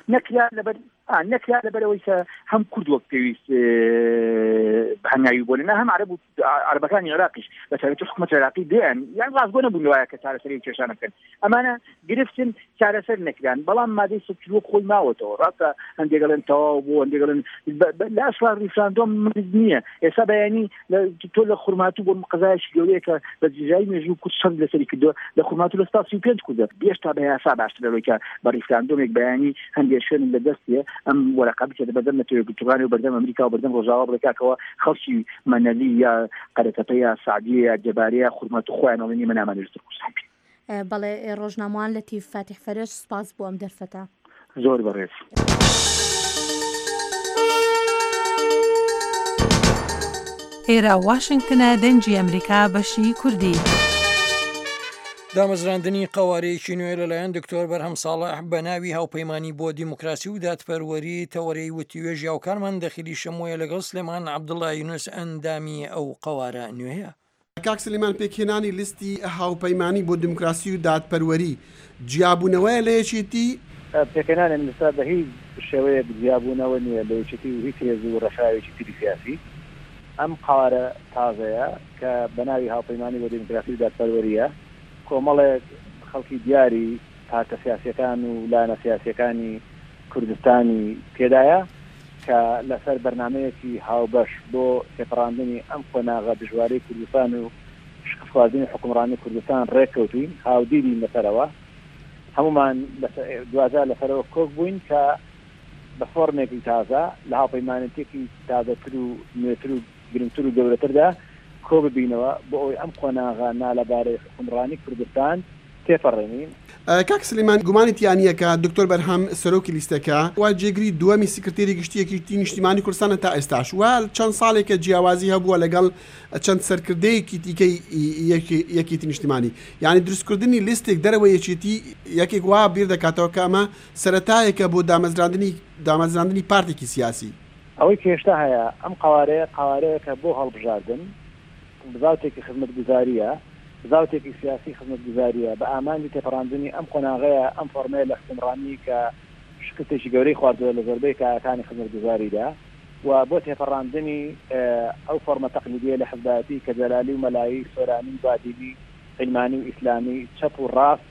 نەکرا لەبەرەوەی کە هەم کورد وەک پێویست هەنگاوی بوون هەم عەرەبەکانی عێراقیش بە تایبەتی حکومەت عێراقی دێن یان ڕازگۆ نەبوون لەوایە کە چارەسەری کێشانە بکەن ئەمانە گرفتن چارەسەر نەکران بەڵام مادەی 100 وەک خۆی ماوەتەوە ڕاستە هەندێک گەڵێن تەواو بوو هەندێک گەڵێن لە ئەسڵا ریفراندۆم نییە ئێستا بەیانی تۆ لە خورماتوو بۆ قەزایەکی گەورەیە کە بە جیژایی مێژوو کورد چەند لەسەری کردووە لە خورماتوو لە 35 کوردە هێشتا بە یاسا باشتر لەوەی کە بە ریفراندۆمێک بەیانی هەندێک شوێن لە دەستیە ئەم وەرەقە بچێتە بەردەم نەتەوەیەکگرتووەکانی و بەردەم ئەمریکا و بەردەم ڕۆژاوا بڵێکاکەوە خەڵکی مەنەلی یا قەرەتەپە یا سعدیە یا جەباریە خورماتوو خۆیان ئەڵێنی من نامانێژتر قورسان بەڵێ ڕۆژنامەوان لەتیف فاتح فەرەش سپاس بۆ ئەم دەرفەتە زۆر بەڕێز ئێرە واشنگتنە دەنگی ئەمریکا بەشی کوردی دامەزراندنی قوارەیەکی نوێ لەلایەن دکتۆر بەرهەم ساڵح بە ناوی هاوپەیمانی بۆ دیموکراسی و دادپەروەری تەوەرەی وتیوێژ یاوکارمان دەخیلی شەمۆیە لەگەڵ سلێمان عەبدوڵڵا یونس ئەندامی ئەو قوارە نوێیە کاک سلێمان پێکهێنانی لیستی هاوپەیمانی بۆ دیموکراسی و دادپەروەری جیابوونەوەیە لە یەکێتی پێکهێنانی لەستا بە هیچ شێوەیەک جیابوونەوە نییە لە یەکێتی و هیچ هێز و ڕەشاوێکی تری سیاسی ئەم قوارە تازەیە کە بە ناوی هاوپەیمانی بۆ دیموکراسی و دادپەروەریە کۆمەڵێک خەڵکی دیاری پارتە سیاسیەکان و لایەنە سیاسیەکانی کوردستانی پێدایە کە لەسەر بەرنامەیەکی هاوبەش بۆ سێپەڕاندنی ئەم قۆناغە دژواری کوردستان و شکستخواردنی حکومڕانی کوردستان ڕێککەوتوین هاودیری لەسەرەوە هەمومان دوازار لەسەرەوە کۆک بووین کە بە فۆرمێکی تازە لە هاوپەیمانەتێکی تازەتر و نوێتر و گرنگتر و گەورەتردا کۆ ببینەوە بۆ ئەوی ئەم قۆناغا نالەبارەی حکومڕانی کوردستان تێپەڕێنین کاک سلێمان گومانی تیانیە کە دکتۆر بەرهەم سەرۆکی لیستەکە وا جێگری دووەمی سکرتێری گشتیەکی نیشتیمانی کوردستانە تا ئێستاش وا چەند ساڵێکە جیاوازی هەبووە لەگەڵ چەند سەرکردەیەکی دیکەی یەکێتی نیشتیمانی یعنی دروستکردنی لیستێک دەرەوە یەکێتی یەکێک وا بیر دەکاتەوە کامە سەرەتایەکە بۆ دامەزراندنی پارتێکی سیاسی ئەوەی کێشتا هەیە ئەم قوارەیەکە بۆ هەڵبژاردن بزاوتێکی خزمەتگوزاریە زاوتێکی سیاسی خزمەتگوزاریە بە ئامانجی تێپەڕاندنی ئەم قۆناغەیە ئەم فۆرمەیە لە حکومڕانی کە شکستێکی گەورەی خواردووە لە زۆربەی کارەکانی خزمەتگوزاریدا و بۆ تێپەڕاندنی ئەو فۆرمە تەقلیدیە لە حزبایەتی کە جەلالی و مەلایی سۆرانی بادیلی علمانی و ئیسلامی چەپ و ڕاست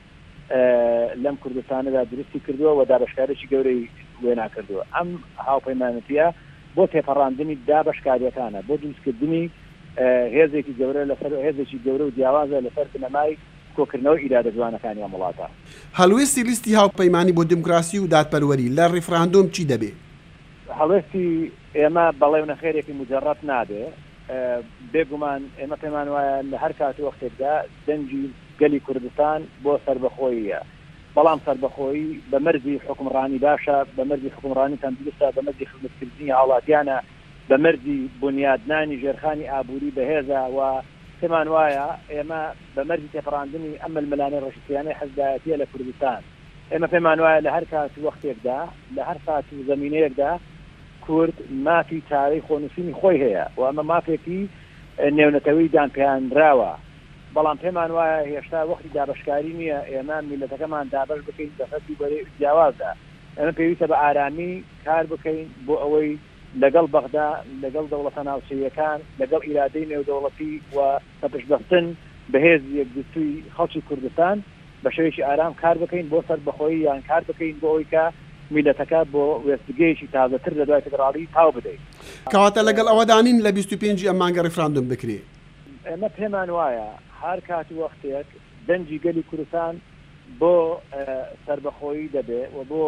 لەم کوردستانەدا درستی کردووە و دابەشکارێکی گەورەی وێنا کردووە ئەم هاوپەیمانەتیە بۆ تێپەڕاندنی دابەشکاریەکانە بۆ دروستکردنی هێزێکی گەورە لەسەر هێزێکی گەورە و جیاوازە لەسەر بنەمای کۆکردنەوەی ئیرادە جوانەکانی ئەم وڵاتە هەڵوێستی لیستی هاوپەیمانی بۆ دیموکراسی و دادپەروەری لە ڕیفراندۆم چی دەبێت هەڵوێستی ئێمە بەڵێونە خێرێکی مجەڕەت نادێ بێگومان ئێمە پێمان وایە لە هەر کات وەختێکدا دەنگی گەلی کوردستان بۆ سەربەخۆییە بەڵام سەربەخۆیی بە مەرجی حکومڕانی باشە بە مەرجی حکومڕانی تەندروستە بە مەرجی خزمەتکردنی هاوڵاتیانە بە مەرجی بنیادنانی ژێرخانی ئابووری بەهێزە و پێمان وایە ئێمە بە مەرجی تێپەڕاندنی ئەم ململانەی ڕەشتیانەی حەزدایەتیە لە کوردستان ئێمە پێمان وایە لە هەر کات وەختێکدا لە هەر کات و زەمینەیەکدا کورد مافی چارەی خۆنووسینی خۆی هەیە و ئەمە مافێکی نێونەتەوەی دانپێیانراوە بەڵام پێمان وایە هێشتا وەختی دابشکاری نییە ئێمە میلەتەکەمان دابش بکەین بەخەتی بەرەی جیاوازدا ئەمە پێویستە بە ئارامی کار بکەین بۆ ئەوەی لەگەڵ بەغدا لەگەڵ دەوڵەتە ناوچەیەکان لەگەڵ ئیرادەی نێودەوڵەتی و بەپشتبەستن بەهێز یەکگرتووی خەڵکی کوردستان بە شێوەیەکی ئارام کار بکەین بۆ سەربەخۆیی یان کار بکەین بۆ ئەوەی کە میلەتەکە بۆ وێستگەیەکی تازەتر لە دوای فێدراڵی تاو بدەین کەواتە لەگەڵ ئەوەدانین لە 25 ئەم مانگە ڕێفراندۆم بکرێ ئێمە پێمان وایە هەر کاتی وەختێک دەنجی گەلی کوردستان بۆ سەربەخۆیی دەبێ و بۆ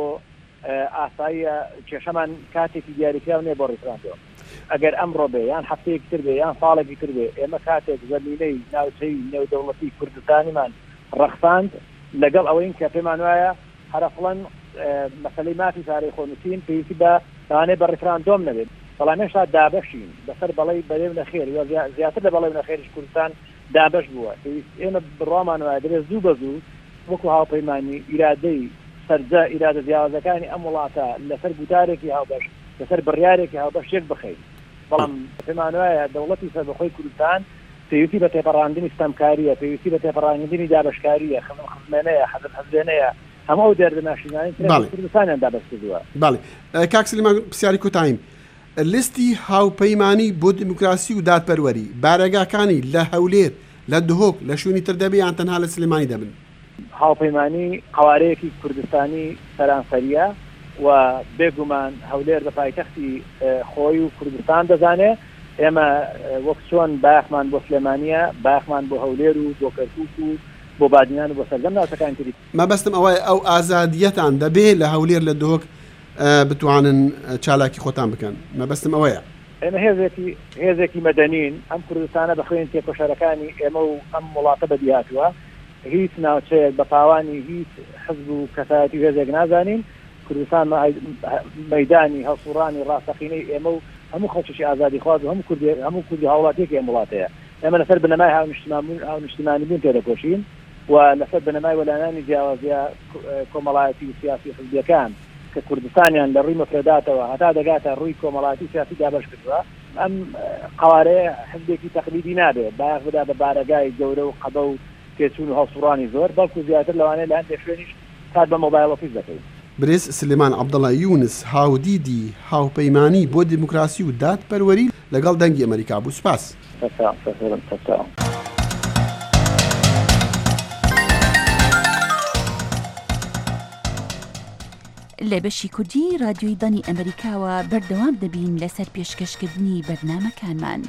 ئاساییە کێشەمان کاتێکی دیاریکراو نێ بۆ ڕێفراندۆم ئەگەر ئەمڕۆ بێ یان هەفتەیەکی تر بێ یان ساڵێکی تر بێ ئێمە کاتێک زەمینەی ناوچەی نێودەوڵەتی کوردستانیمان ڕەخساند لەگەڵ ئەوەی کە پێمان وایە هەرەفڵەن مەسەلەی مافی چارەی خۆنووسین پێویستی بە دانێ بە ڕێفراندۆم نەبێت بەڵام هێشتا دابەشین بەسەر بەڵێی بەرێو نەخێر زیاتر لە بەڵێو نەخێریش کوردستان دابش بووە ئێمە بڕوامان وایە دەبێت زوو بە زوو وەکو هاوپەیمانی ئیرادەی سەرجە ئیرادە جیاوازەکانی ئەم وڵاتە لەسەر گوتارێکی هاوبەش لەسەر بڕیارێکی هاوبەش یەک بخەین بەڵام پێمان وایە دەوڵەتی سەربەخۆی کوردستان پێویستی بە تێپەڕاندنی ستەمکاریە پێویستی بە تێپەڕاندنی دابشکاریە خزمێنەیە حەزێنەیە هەموو ئەو دەردەناشینانی کوردستانیان دابەست کردووە باڵێ کاک سلیمان پرسیاری کوتایم لیستی هاوپەیمانی بۆ دیموکراسی و دادپەروەری بارەگاکانی لە هەولێر لە دهۆک لە شوێنی تر دەبێ یان تەنها لە سلێمانی دەبن هاوپەیمانی قوارەیەکی کوردستانی سەرانسەریە و بێگومان هەولێر بە پایتەختی خۆی و کوردستان دەزانێ ئێمە وەک چۆن باخمان بۆ سلێمانیە باخمان بۆ هەولێر و بۆ کەرکووک و بۆ بادنیان و بۆ سەردەم ناوچەکان کردی مەبەستم ئەوەیە ئەو ئازادیەتان دەبێ لە هەولێر لە دهۆک بتوانن چالاکی خۆتان بکەن مەبەستم ئەوەیە ئێمە هێزێکی مەدەنین ئەم کوردستانە بەخوێن تێکۆشارەکانی ئێمە و ئەم وڵاتە بەدیهاتوە هیچ ناوچەیەک بە پاوانی هیچ حزب و کەسایەتی هێزێک نازانین کوردستان مەیدانی هەڵسوڕانی ڕاستەقینەی ئێمە و هەموو خەڵکیی ئازادی خواز و هەموو کوردی هاوڵاتیەکی ئەم وڵاتەیە ئێمە لەسەر بنەمای هاونیشتیمانی بوون تێدەکۆشین و لەسەر بنەمای وەلانانی جیاوازیە کۆمەڵایەتی و سیاسی حزبیەکان کە کوردستانیان لە ڕووی مەفرەداتەوە هەتا دەگاتە ڕووی کۆمەڵایەتی سیاسی دابش کردووە ئەم قوارەیە حزبێکی تەقلیدی نابێت باەخ بدا بە بارەگای گەورە و قەبە و تێچوون و هەڵسوڕانی زۆر بەڵکو زیاتر لەوانەیە لە هەندێک شوێنیش کات بە مۆبایل ئۆفیس دەکەین برێز سلێمان عەبدەڵڵا یونس هاودیدی هاوپەیمانی بۆ دیموکراسی و دادپەروەری لەگەڵ دەنگی ئەمریکا بوو سوپاس لە بەشی کوردی رادیۆی دانی ئەمریکاوە بەردەوام دەبین لەسەر پێشکەشکردنی بەرنامەکانمان.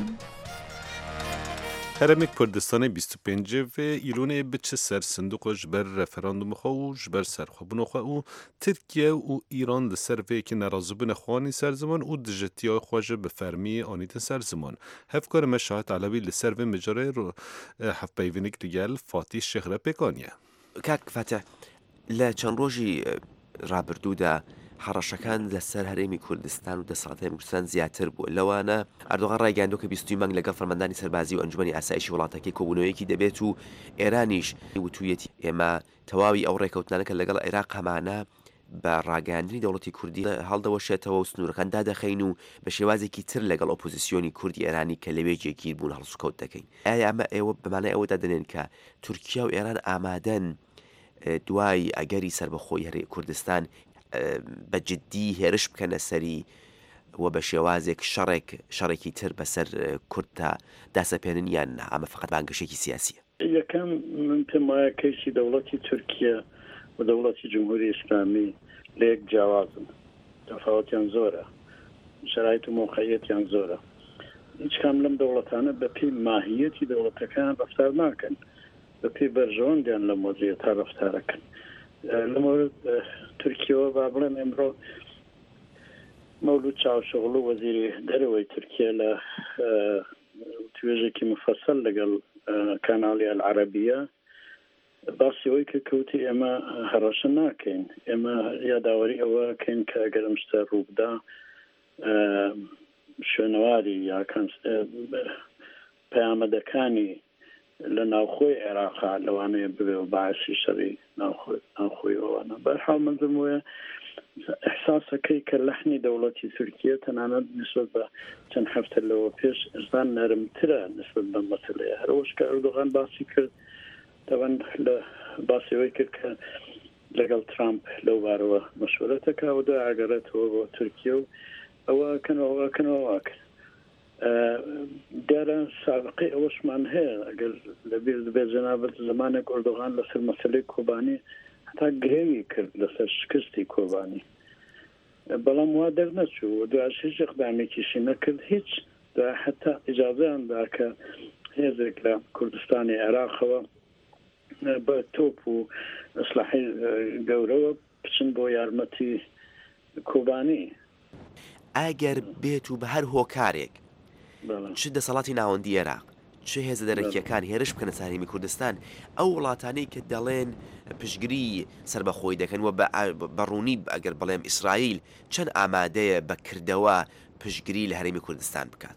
هەرێمی کوردستانی 25 ئیلونێ بچە سەر سندوقۆ ji ber referandumxwe û ji ber serxwebûnexwe û Tirkiye û İran li ser vêyekî nerazîbûna xwanî ser ziman û dijetiya xwe ji bi fermiyê anîtin ser ziman. Hevkarê me Şahit Elewî li ser vê mijarê hevpeyvînik digel Fatî Şêxre pêkaniye. کاک فەتە لە چەند ڕۆژی ڕابردوودا هەڕەشەکان لەسەر هەرێمی کوردستان و دەسەڵاتی کوردستان زیاتر بوو لەوانە ئەردۆغان ڕایگەاندووە کە 20 مانگ لەگەڵ فەرماندانی سەربازی و ئەنجومەنی ئاسایشی وڵاتەکەی کۆبوونەوەیەکی دەبێت و ئێرانیش وتوویەتی ئێمە تەواوی ئەو ڕێکەوتنانەکە لەگەڵ عێراق هەمانە بە ڕاگەاندنی دەوڵەتی کوردی هەڵدەوەشێتەوە و سنوورەکان دادەخەین و بە شێوازێکی تر لەگەڵ ئۆپۆزیسیۆنی کوردی ئێرانی کە لەوێ جێگیر بوون هەڵسوکەوت دەکەین. ئایا ئەمە ئێوە بەمانە ئەوەدا دەنێن کە تورکیا و ئێران ئامادەن دوای ئەگەری سربەخۆی هەرێ کوردستان بە جددی هێرش بکەنە سەری و بە شێوازێک شەڕێکی تر بەسەر کورد تا داسەپێنن یان ئەمە فقط بانگەشێکی سیاسیە؟ یەکەم من پێم وایە کەیسی دەوڵەتی تورکیا و دەوڵەتی جمهوری ئیسلامی لە یەک جیاوازن، تەفاوەتیان زۆرە، شەرایط و مۆقعیەتیان زۆرە. هیچ کام لەم دەوڵەتانە بە پێی ماهیەتی دەوڵەتەکان ڕەفتار ناکەن، بە پێی بەرژەوەندیان لە مۆزیە تا ڕەفتارەکەن. لە مورد تورکیەوە با بڵێم ئەمڕۆ مەولود چاوشۆغڵ و وەزیری دەرەوەی تورکیا لە توێژێکی مفەسەل لەگەڵ کاناڵی العەرەبیە باسیەوەی کە کەوتی ئێمە هەڕەشە ناکەین ئێمە یاداوەری ئەوە کەین کە ئەگەر ئەمشتە ڕووبدا شوێنەواری یاکەن پەیامەدەکانی لە ناوخۆی عێراقا لەوانەیە ببێ و باعثی شەڕی ناوخۆی ئەوانە بەرحاڵ منزم وە احساسەکەی کە لەحنی دەوڵەتی تورکیە تەنانەت نسبەت بە چەند هەفتە لەوە پێش ئێستا نەرمترە نسبەت بە مەسەلەیە هەروەش کە ئەردوغان باسی کرد دەبەن لە باسیەوەی کرد کە لەگەڵ ترامپ لەو بارەوە مەشورەتەکە و دا ئاگەڕێتەوە بۆ تورکیە و ئەوەکەنەوەکە دیارە سابقی ئەوەشمان هەیە ئەگەر لەبیر دەبێت جەنابەت زمانێک ئەردوغان لەسەر مەسەلەی کۆبانی هەتا گرێوی کرد لەسەر شکستی کۆبانی بەڵام وا دەرنەچوو دوای هیچ اقدامێکیشی نەکرد هیچ حتا ئیجازەیاندا کە هێزێک لە کوردستانی عێراقەوە بە تۆپ و ئەسلحەی گەورەوە بچن بۆ یارمەتی کۆبانی ئەگەر بێت و بە هەر هۆکارێک چ دەسەڵاتی ناوەندی عێراق چه هێزە دەرەکیەکان هێرش بکەنە ساحەمی کوردستان ئەو وڵاتانەی کە دەڵێن پشگیری سربەخۆی دەکەن و بەڕوونی ئەگەر بڵێم ئیسرائیل چەند ئامادەیە بەکردەوە پشگیری لە هەرێمی کوردستان بکات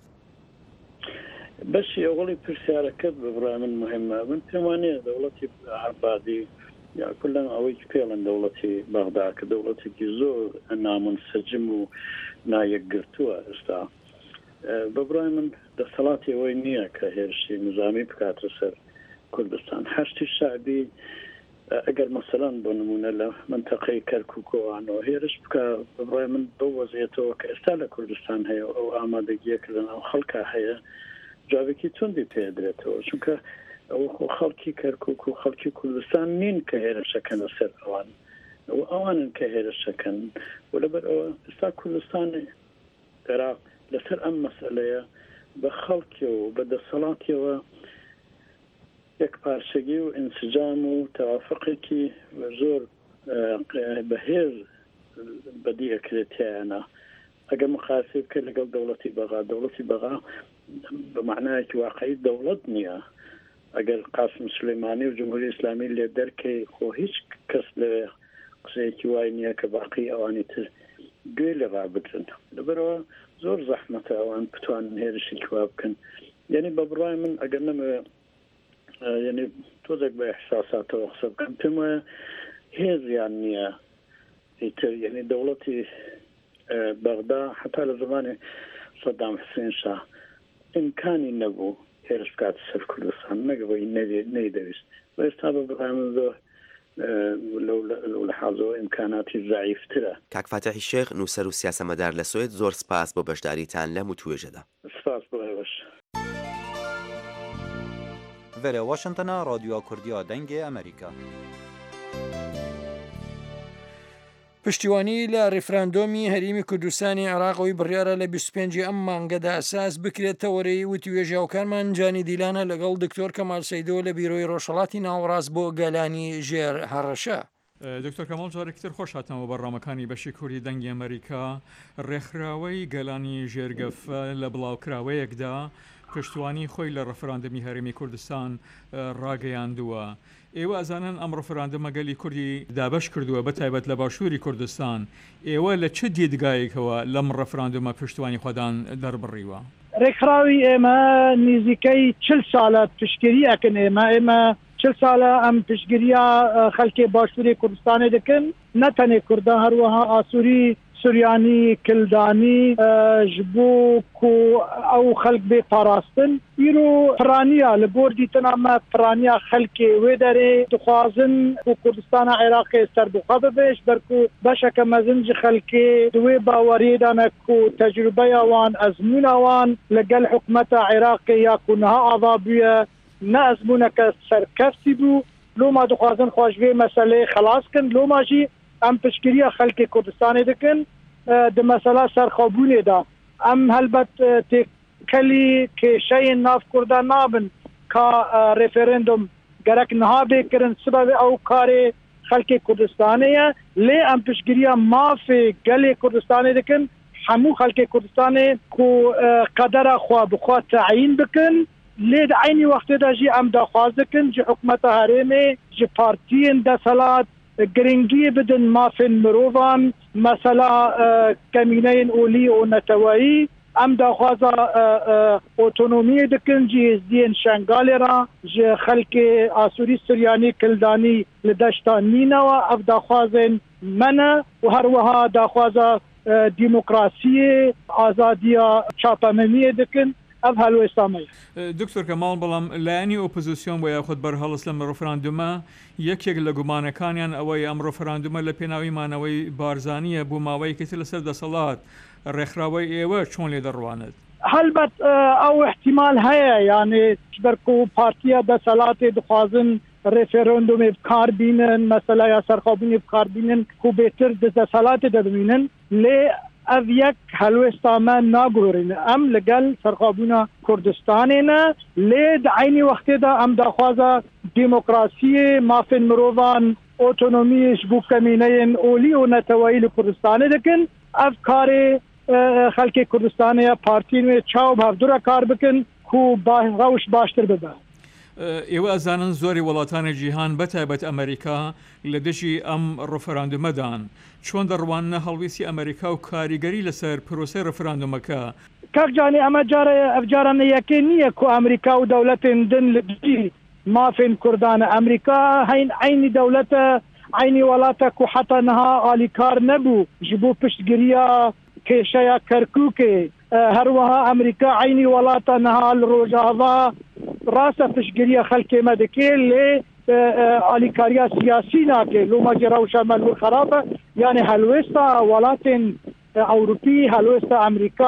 بەشی ئەوڵی پرسیارەکەت بەڕای من مهمە من پێم وانەیە دەوڵەتی عەبادی یا کلەن ئەوەی پێڵن دەوڵەتی بەغدا کە دەوڵەتێکی زۆر نامنسەجم و نایەکگرتووە ئێستا بەبڕای من دەسەڵاتی ئەوەی نییە کە هێرشی نظامی بکاتە سەر کوردستان هەشتی شعبی ئەگەر مەسەلەن بۆ نمونە لە منتەقەی کەرکووکۆوانەوە هێرش بکە بەبڕای من بەو وەزیەتەوە کە ئێستا لە کوردستان هەیە ئەو ئامادەگیەکردن ئەو خەڵکە هەیە جوابێکی توندی پێدرێتەوە چونکە ئەوە خەڵکی کەرکووک و خەڵکی کوردستان نین کە هێرشەکەنە سەر ئەوان ئەوانن کە هێرشەکەن و لەبەر ئەوە ئێستا کوردستانی عێراق لەسەر ئەم مەسئلەیە بە خەڵکی و بە دەسەڵاتیەوە یەک پارچەگی و ئینسجام و تەوافقێکی زۆر بەهێز بەدی ئەکرێتیانە ئەگەر مقایسە بکە لەگەڵ دەوڵەتی بەغا بە معنایەکی واقعی دەوڵەت نییە ئەگەر قاسم سلەیمانی و جمهوری ئیسلامی لێ دەرکەی خۆ هیچ کەس لەوێ قسەیەکی وای نییە کە باقی ئەوانی تر گوێ لە ڕابدرن لەبەرەوە زۆر زەحمەتە ئەوان بتوانن هێرشی کوا بکەن یعنی بە بڕای من ئەگەر نەمەوێ یعنی تۆزێک بە احساساتەوە قسە بکەم پێم وایە هێزیان نییە ئیتر یعنی دەوڵەتی بەغدا حتا لە زمانی سەدام حوسێن شاه ئیمکانی نەبوو هێرش بکات سەر کوردستان نەگەوەی نەیدەویست و ئێستا بە بڕای من زۆر لەو لەحاظەوە ئیمکاناتی ضعیفترە کاک فاتحی شێخ نووسەر و سیاسەمەدار لە سوێد زۆر سپاس بۆ بەشداریتان لەم و توێژەدا سپاس بۆ Vere Washingtona رادیۆ کوردیا دەنگی ئەمریکا پشتیوانی لە ڕێفراندۆمی هەرێمی کوردستانی عێراقەوەی بڕیارە لە 25 ئەم مانگەدا ئاساس بکرێتەوەرەی وتیوێژاوکارمان جانی دیلانە لەگەڵ دکتۆر کەمال سەیدۆ لە بیرۆی ڕۆژهەڵاتی ناوەڕاست بۆ گەلانی ژێر هەڕەشە. دکتۆر کەمال جارێکتر خۆش هاتەوە بەڕامەکانی بەشی کوردی دەنگی ئەمریکا ڕێکخراوەی گەلانی ژێرگەفە لە بڵاوکراوەیەکدا پشتوانی خۆی لە ڕەفراندەمی هەرێمی کوردستان ڕاگەیاندووە. ئێوە ئەزانن ئەم ڕەفراندەمە گەلی کوردی دابەش کردووە بە تایبەت لە باشووری کوردستان ئێوە لە چه دیدگایەکەوە لەم ڕەفراندەمە پشتوانی خۆدان دەربڕیوە؟ ڕێکخراوی ئێمە نزیکەی 40 ساڵە پشتگیری ئەکەن ئێمە 40 ساڵە ئەم پشتگیریە خەڵکی باشووری کوردستانی دەکەن نەتەنێ کوردە هەروەها ئاسووری سوریانی کلدانی جبو کو ئەو خەڵک بێ پاراستن ئیرۆ پرانیە لە بۆر دیتنامە پرانیە خەڵکێ وێ دەرێ دخوازن و کوردستانە عێراقی سەربخوا ببێش بەرکو بەشەکە مەزنج خەڵکێ دوێ باوەریدانە و تەجروبەیەوان ئەزمونەوان لەگەل حکومەتە عێراقی یاکوونها ئاوا بووە نە ئەزمونەکە سەرکەفتی بوو لۆما دخوازن خۆشبێ مەسەلەی خلاصکن لۆماژی ئەم پشتگیریە خەڵکی کوردستانی دەکەن د مەسەلا سەرخەوبوونێدا ئەم هەلبەت تێکەلی کێشەی ناف کوردە نابن کا ڕێفێرەندۆم گەرەک نها بێکردن سبب ئەو کارێ خەڵکی کوردستانەیە لێ ئەم پشتگیریە مافێ گەلێ کوردستانی دەکەن هەموو خەڵکی کوردستانی کو قەدەرە خوا بخوا تەعیین بکەن لێ عینی وەختێداژی ئەم داخواز دەکەن جی حکوومەتە هەرێمێ جی پارتیên دەسەڵات گرنگی بدن مافên مرۆڤان مەسەلا کەمینەیên ئۆلی و نەتەوەیی ئەم داخوازە ئۆتۆنۆمیە دەکەن جی هێزدیên شنگالê را ji xelkê ئاسووری سریانی کلدانی li deşta nînewa ev daxwazên me ne û her wiha daxwaza دیموکراسیە ئازادیە چاپەمەنیە دەکەن ئەم هەلوێستامەی دکتۆر کەماڵ بەڵام لایەنی ئۆپۆزیسیۆن بۆ یاخود بەرهەڵس لەم ڕفراندومە یەکێک لە گومانەکانیان ئەوەی ئەم ڕفراندومە لە پێناوی مانەوەی بارزانیە بۆ ماوەیەکی لەسەر دەسەڵات ڕێکخراوەی ئێوە چۆن لێ دەڕوانێت هەلبەت ئەو احتیمال هەیە یانێ بەرکو و پارتیە دەسەڵاتێ دخوازن ڕێفێرۆندومێ بکاربینن مەسەلا یا سەرخابوونی بکاربینن و بێتر دەسەڵاتێ دەبینن لێ ئەڤ یەک هەلوێستامە ناگۆڕین ئەم لەگەل سەرخابوونە کوردستانێنە لێ عینی وەختێدا ئەم داخوازە دیموکراسیە مافên مرۆڤان ئۆتۆنۆمیش بوو کەمینەیên ئۆلی و نەتەوەیی لە کوردستانê دەکەن ئەv karê xelkê Kurdistanê ya partiyên wê çaw hevdûra kar bikin ku rewş baştir bibe ئێوە ئەزانن زۆری وڵاتانی جیهان بەتایبەت ئەمریکا لە دژی ئەم ڕفراندومەدان چۆن دەڕوانە هەڵویستی ئەمریکا و کاریگەری لەسەر پرۆسەی ڕفراندومەکە کاکجانی ئەمە ئەفجارانە یەکێ نییە کو ئەمریکا و دەوڵەتێن دن لە دژی مافên کوردانە ئەمریکا هەین عینی دەوڵەتە عینی وڵاتە کو حتا نەها ئالیکار نەبوو ji بۆ پشتگiriya کێشەیە کەرکووکێ هەروەها ئەمریکا عینی وڵاتە نەها لە ڕۆژاوا ڕاستە پشتگiriya خەلکێ me dikê lê alîkariya siyasî nake lûmacê rewşa melûr xerabe yani helwêsta welatên Ewropî helwêsta Emerîka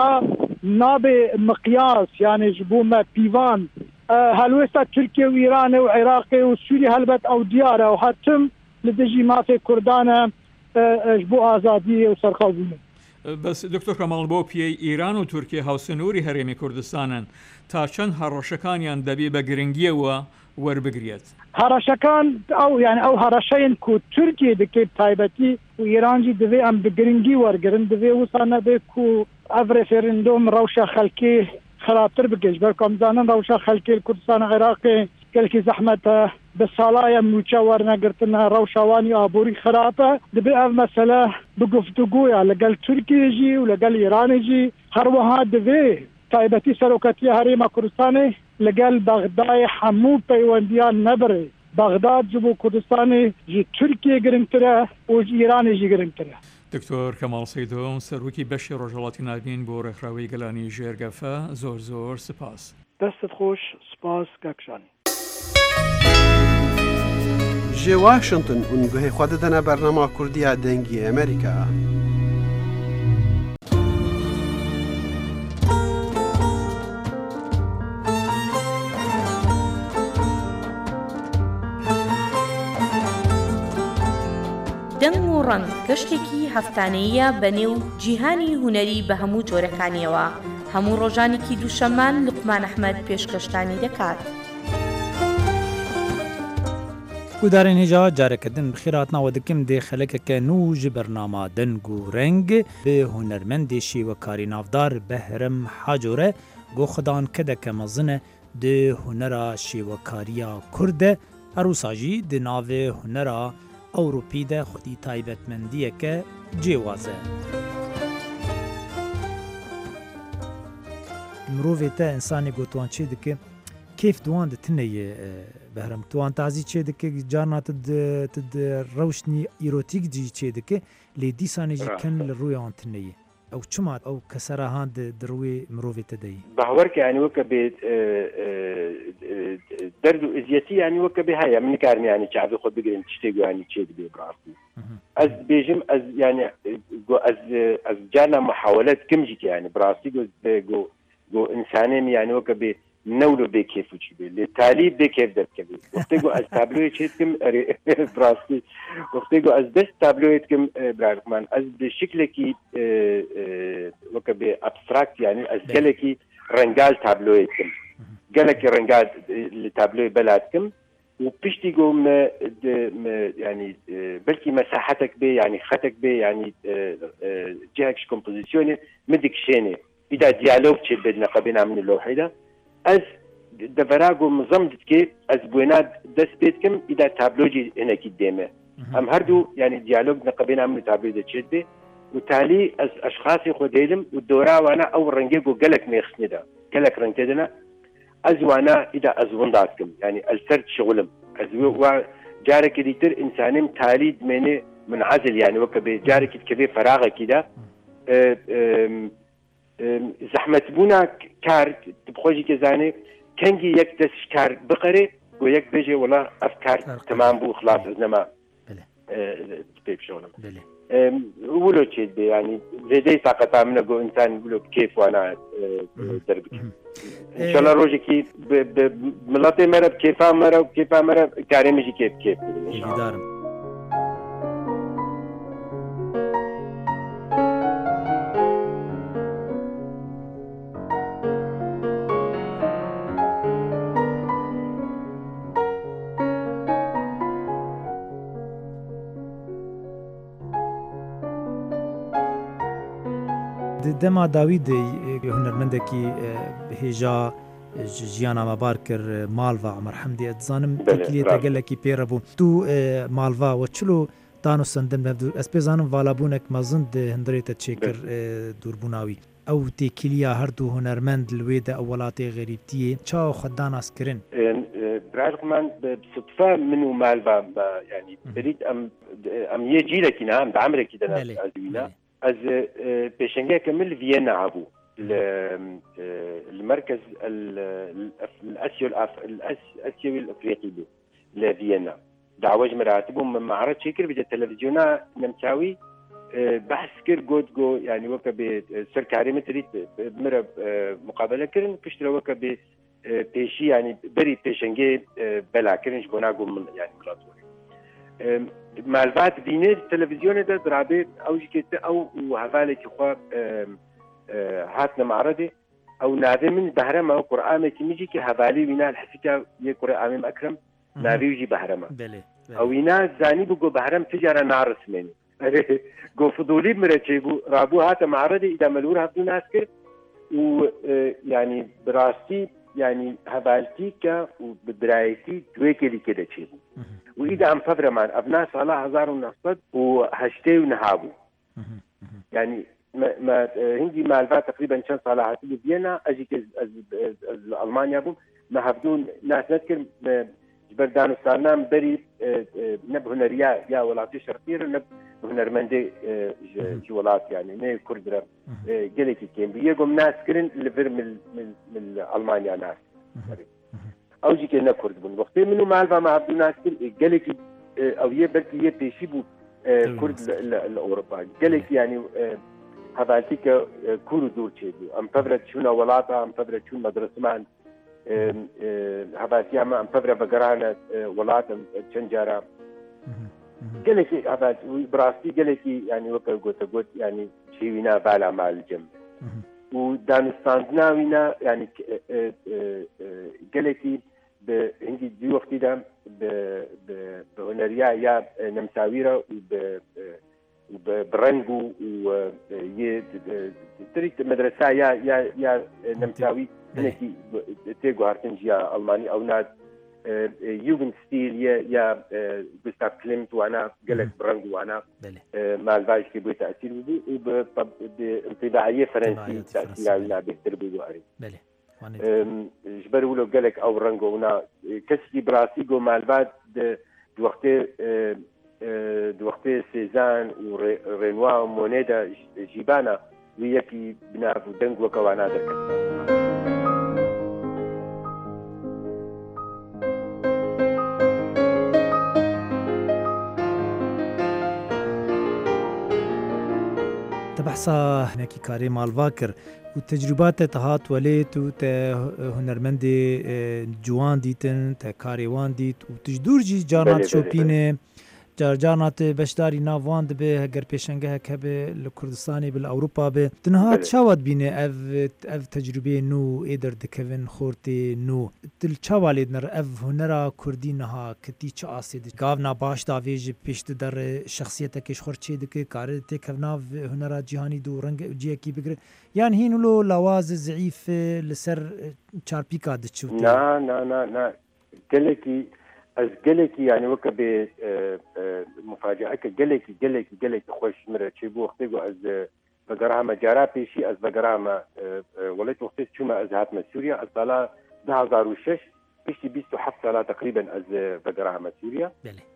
nabe miqyas yani ji bo me pîvan helwêsta Tirkiye û Îranê û Iraqê û Sûrî helbet ew diyar e û hetim li dijî mafê Kurdan e ji bo azadiyê û serxwebûnê بەس دکتۆر کەماڵ بۆ پێی ئیران و تورکیە هاوسنووری هەرێمی کوردستانن تا چەند هەڕەشەکانیان دەبێ بە گرنگیەوە وەربگرێت هەڕەشەکان ئەو یان ئەو هەڕەشەیەن کو تورکیە دەکەیت تایبەتی و ئێرانجی دەبێ ئەم بگرنگی وەرگرن دەبێ وسا نەبێت کو ئەv ڕێفێرندۆم ڕەوشە خەلکێ خراپتر بکەش بەرکەمزانن ڕەوشە خەلکێ کوردستان عێراقێ gelekî zehmete bi salaya mûça wernegirtina rewşawanî aborî xirab e dibe ev mesele bi guftûgoya li gel Tirkiyê jî û li gel Îranê jî her wiha divê taybetî seroketiya Herêma Kurdistanê li gel Bexdayê hemû peywendiyan nebire Bexdad ji bo Kurdistanê ji Tirkiye giringtir e û ji Îranê jî giringtir e دکتۆر کەماڵ سەیدۆم سەرۆکی بەشی ڕۆژهەڵاتی ناردین بۆ ڕێکخراوەی گەلانی ژێرگەفە زۆر زۆر سپاس دەستت خۆش سپاس کاکشانی ji Washington û guhê xwe didine bernama Kurdiya dengî Amerîka. دەنگ و ڕەنگ گەشتێکی هەفتانەیە بە نێو جیهانی هونەری بە هەموو جۆرەکانیەوە هەموو ڕۆژانێکی دووشەمان لوقمان ئەحمەد پێشکەشتانی دەکات. گودارên hêja carekedin bi xêratnawe dikim dê xelekeke nû ji bernama deng û reng bi hunermendê şîwekarî navdar Behrem Hacore got xidan kedeke mezin e di hunera şîwekariya Kurd e herwisa jî di navê hunera Ewropî de xwedî taybetmendiyeke cêwaz e. Mirovê te insanê gotiwan çê dike kêf diwan di tineyê Behrem tuwan tazî çê dike carna rewşnî îrotîk cî çê dike lê dîsanê jî ken li rûya wan tineyê ew çima ew keserahan di rûyê mirovê te deyî باورکە ینی وەکە بێت دەرد و ئزیەتی ینی وەکە بێ هەیە من کارمیانی چاوی خۆ بگرین شتێک ینی چێ دەبێ بڕاستی ئەس بێژم ئەس ینی ئەس جارنا محاولەت کمژی ینی بڕاستی گۆ ئینسانێم ینی وەکە بێ نەولو بێ کێفوچی بێ لێ تالی بێ کێف دەبکەبێت وەختێک ئەس تابلۆی چێتکم بڕاستی وەختێک ئەس دەست تابلۆیتکم براکمان ئەس بێ شکلێکی وەکە بێ ئەبستراکت ینی ئەس گەلێکی ڕنگال تابلۆیتکم gelekî rengat li tabloyê belat kim û piştî got me yanî belkî mesahetek bê yanî xetek bê yanî cihek ji kompozisyonê min dikişêne îda diyalog çê bê neqebêna min lewhê de ez دەڤراگۆ مزەم دکێ ئەس بوێنا دەست پێ بکەم ئیدا تابلۆجی هەنێکی دێمە ئەم هەردوو ینی دیالۆگ نەقەبێ من تابلۆ دەچێت بێ و تالی ئەس ئەشخاصی خۆ دەیلم و دۆراوانە ئەو ڕەنگێک و گەلک مێخستنیدا گەلک ڕەنگێدنە ئەزوانە ئیدا ئەزوندات بکەم ینی ئەلسەر شغلم ئەز جارێکی دیتر ئینسانیم تالی دمێنێ منعزل يعني وەکە بێ جارێکی کە بێ فەراغێکیدا زەحمەت بوونا کار بخۆشی کەزانێ کەنگی یەک دەست کار بقەرێ بۆ یەک بێژێ وڵا ئەف کار تەمام بوو خلاص نەما پێ بشۆنم ولۆ چێت بێ ینی لێدەی تااقەتا منە گۆ ئینسان ولۆ کێف وانە دەربکە انشاءالله ڕۆژێکی مڵەتێ مەرە کێفا مەرە و کێفا مەرە کارێمەژی کێف کێف دارم دەما داویدی هونەرمەندێکی هێژا ژیان ئامابار کرد ماڵڤا عمەر حەمدی ئەدزانم تەکیلێتە گەلێکی پێرە بوو تو ماڵڤا وە چلو دان و سندن ئەس پێزانم ڤالابوونێک مەزند هەندرێتە چێکرد دووربووناوی ئەو تێکیلیا هەردوو هونەرمەند لوێدە ئەو وڵاتی غەریبتیە چاو خەدان ئاسکردن برایمان بصدفە من و ماڵڤا ینی بریت ئەم یە جیلێکینا ئەم دامرێکی دەنا ئەزوینە از بيشنجا كمل فيينا عبو المركز الاسيوي الافريقي لفيينا دعوج مراتبهم من معرض شكر بدا التلفزيون نمساوي بحث كر جو يعني وكا بسركاري متريد مرة مقابلة كرن كشترا وكا بيشي يعني بري بيشنجا بلا كرنش بوناغو من يعني ملاتوري مالفات ديني التلفزيون ده درابي او جيت او وهفالك اخوا هاتنا معرضي او نادي من بهرم او قران كيجي كي هفالي وينا الحفيكه يقرا اكرم نادي يجي بهرم او وينا زاني بقو بهرم تجاره نارس مني جو فضولي مرتشي رابو هات معرضي اذا ملور هاتو ناسكر ويعني براستي يعني هبالتيكا وبدرايتي تويكلي كده شيء وإذا أم فبرة مان أبناء صلاح 1900 وهشتي ونهابو يعني ما هندي مالفات تقريبا شن صلاح في فيينا أجيك ألمانيا بوم ما هبدون ناس نذكر جبردان وسالنام بري نب هنريا يا ولاتي شرقية نب هنرمندي شي ولات يعني نه كردرا جلتي كيم بيجوم ناس كرن لفر من ألمانيا ناس او جي كنا كرد بون وقت منو مالفا ما عبدو ناس جلتي او يبرتي يبيشيبو كرد الاوروبا جلتي يعني هذالتيك كورو دور تشيدو ام فبرت شونا ولاتا ام فبرت شون مدرسمان هذالتي ام فبرت بقرانا ولاتا تشنجارا جلتي هذا براستي جلتي يعني وقت يعني شيوينا بالا مال الجنب ودانستاندنا وينا يعني قالتي عندي دي وقتي ده بهنريا يا نمساويرة وبرنجو وتريد مدرسة يا نمساوي هناكي تيجو هارتنجيا ألماني أو ناد يوغن ستيل يا جوستاف كليمت وانا قالك برنجو وانا مع الفايش كي بو تأثير وبانطباعية فرنسية تأثير علينا بيتربي واري جبر ولو قالك او رنجو هنا كسكي براسيجو مع البعد دوقتي سيزان ورينوا ومونيدا جيبانا وياكي بنعرفو دنج وكوانا دركا بحثا هناكي كاري مالفاكر وتجربات تهات وليت وهنرمند جوان ديتن تكاري وان ديت وتجدور جي جانات شوبينه جارجانات بەشداری ناوان دەبێ هەگەر پێشەنگەهێک هەبێ لە کوردستانی بل ئەوروپا بێ تنها چاوات بینێ ئەv تەجروبێ نو ئێ دەردەکەون خۆرتێ نو دل چاوا لێ نەر ئەv هونەرا کوردی نەها کەتی چ ئاسێ گاڤنا باش داوێژ پێشتە دەڕێ شخصیەتێکیش خۆر چێ دکە کارە تێکەڤناو هونەرا جیهانی دوو ڕەنگە جیەکی بگرێ یان هین ولۆ لاواز زعیف لەسەر چارپیکا دەچوت نا gelekî ez gelekî yani weke bê mufaceke gelekî xweş min re çêbû wextê got ez vegera me cara pêşî ez vegera me welêt wextê çûme ez hatime Sûriya ez sala 2006 piştî 27 sala teqrîben ez vegera me Sûriya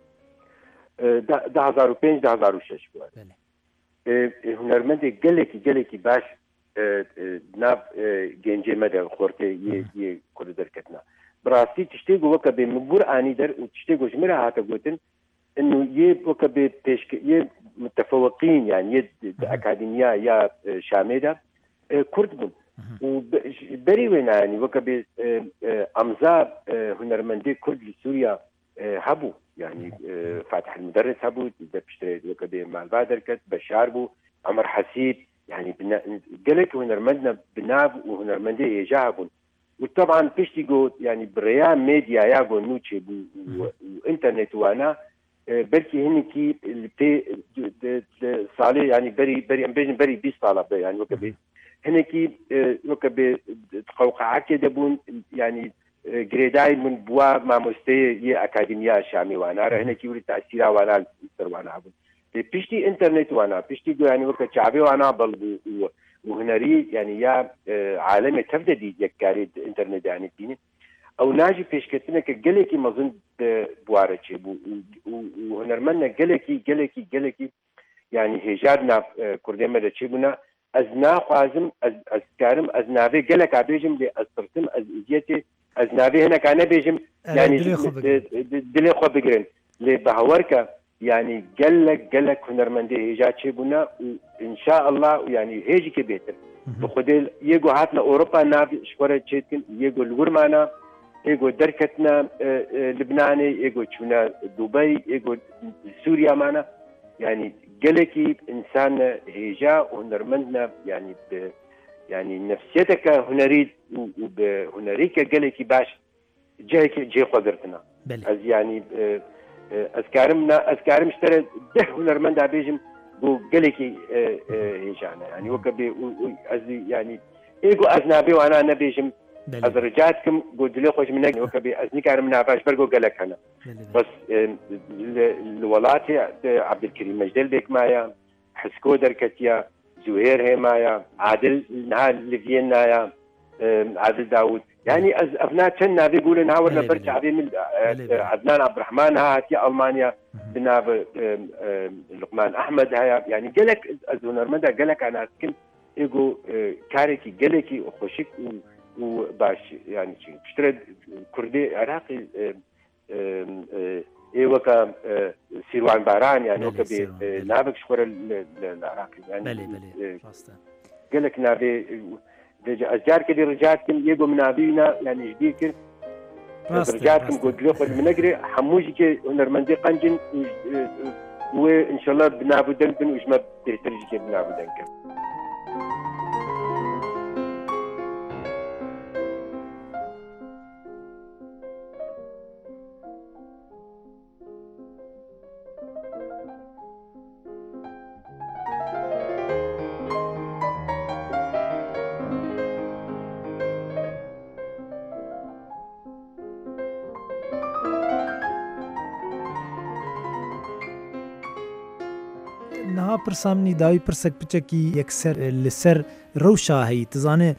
2005-2006 hunermendê gelekî baş nav gencê me de xortê yê Kurdî derketina براستی تشتی گو وکه به مبور آنی در تشتی گوش میره هاته گوتن انه یه وکه به پیش یه متفوقین یعنی یه اکادمیا یا شامیده کرد بون و بری وینا یعنی وکه به امضا هنرمندی کرد لسوریا هبو یعنی فاتح المدرس هبو ده بشتري وکه به مالبا درکت بشار بو عمر حسيب يعني قالك هنرمندنا بناب وهنرمندي يجابون وطبعا بيشتي جو يعني بريان ميديا ياغو نوتشي وانترنت وانا بركي هنكي صالح يعني بري 20 صالة يعني وكبي هنكي وكبي تقوقعات دبون يعني جريداي من بوا مع مستوى اكاديميا شامي وانا هنكي ولي تاثيرها وانا وانا ابو بيشتي انترنت وانا بيشتي جو يعني وكا شعبي وانا بل وهنري يعني يا عالمي تبدأ يكاري انترنت يعني ديني او ناجي بيشكتنا كجلكي مظن بوارتشي وهنرمنا جلكي يعني هجارنا كردما دشيبنا ازنا خوازم از كارم ازنافي جلك عبيجم لاسترتم از ازيتي ازنافي هنا كان بيجم يعني دلي خو بقرن لبهوركا يعني قالك هنرمندي هجات شيبنا وان شاء الله يعني هيجي كبيتر بخدل يجو هاتنا اوروبا نافي شكورة تشيتكن يجو الورمانا يجو دركتنا لبناني يجو تشونا دبي يجو سوريا معنا يعني قالكي انسان هيجا وهنرمندنا يعني يعني نفسيتك هنريد وبهنريك قالكي باش جاي قدرتنا از يعني أذكارم اشترى ده هنرمند عبيجم جو قلكي هيجانا يعني وكبي يعني إيجو أزنابي وأنا نبيجم أزرجاتكم قلت لي خوش منك وكبي أزني كارم نافاش برجو قلك أنا بس الولاتي عبد الكريم مجدل بيك مايا حسكو دركتيا زهير هي مايا عادل نهال لفينايا عادل داود يعني أبناء كنا بيقولوا نهاورنا برجع من عدنان عبد الرحمن هاتي ألمانيا بناب لقمان أحمد هيا يعني قالك هنرمندا قالك أنا كنت يجو كاريكي قالكي وخشك وباش يعني شيء اشتريت كردي عراقي وكا سيروان باران يعني وكا نابك شكور العراقي يعني قالك نابي أشجار كده رجعتكم يجوا من أبينا يعني جديد رجعتكم قلت له من نجري حموجي كي نرمندي قنجن وإن شاء الله بنابو دنكن وإيش ما بتهترجي كي بنابو دنكن نها پرسامنی داوی پرسک بچکی یکسر لسر روشا هی تزانه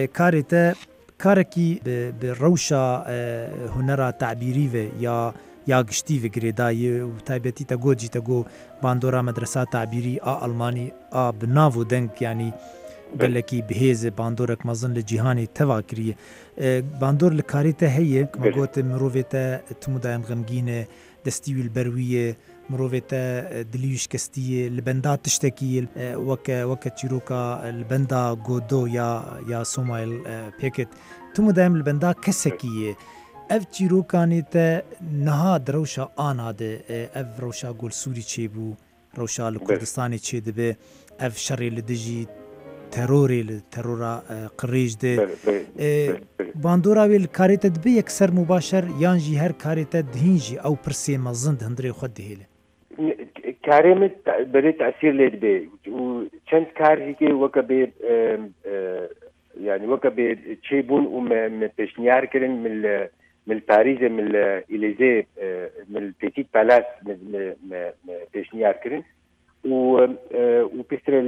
کارکی به روشا هنرا تعبیری و یا گشتی و گریدای و تایبەتی تا گۆجی تا گۆ باندۆرا مەدرسا تعبیری ئەڵمانی بناو و دەنگ ینی گەلێکی بهێزە باندۆرێک مەزن لە جیهانی تەوا کریە باندۆر لە کارێتە هەیە مەگوتە مرۆڤێتە تمودایان غەمگینە دەستی ویل بەرویە مرۆڤێتە دلیویش کەستیە لە بەندا تشتێکی وەکە چیرۆکە لە بەندا گۆدۆ یا سۆمایل پێکت تمودایم لە بەندا کەسێکیە ئەف چیرۆکانێتە نەها درەوشە ئانادە ئەف ڕەوشا گۆلسووری چێبوو ڕەوشا لە کوردستانی چێ دەبێ ئەف شەڕێ لە دژی تەرۆرێ لە تەرۆرا قڕێژ دێ باندۆراوێ کارێتە دبێ یەکسەر مباشەر یانژی هەر کارێتە دهینژی ئەو پرسێ مەزند هەندرێ خۆ دهێلێ کارێمت بەرێ تاثیر لێ دەبێ و چەند کارێکی وەکە بێ يعني وەکە بێ چێبوون و پێشنیارکردن من پاریز من ئیلێزێ من پێتیت پالاس پێشنیارکردن و پێسترە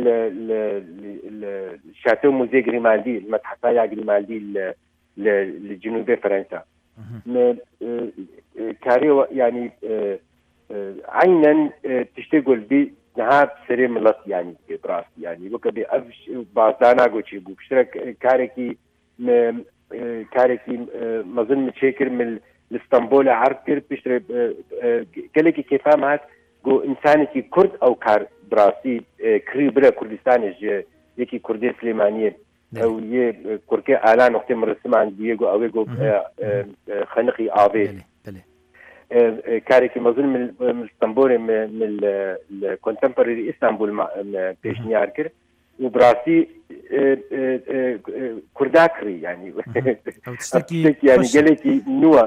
شاتۆ موزێ گریمالدی مەتحەفەیا گریمالدی لە جنوبێ فەرەنسا کارێ يعني عينا تشتي قلبي نهاب سري ملط يعني براس يعني وكبي أفش بعضانا قوتشي بوكشترك كاركي مظن متشكر من الاسطنبول عرض كر بيشتري قالك كيف فهمت جو إنساني كرد أو كار براسي كري برا كردستان يكي كردي سليمانية أو يه كركي آلان وقت مرسم عن ديجو أو يجو خنقي آبي كاريكي مظن من اسطنبول من الكونتمبرري اسطنبول بيشنيار كر وبراسي كرداكري يعني يعني قالكي نوا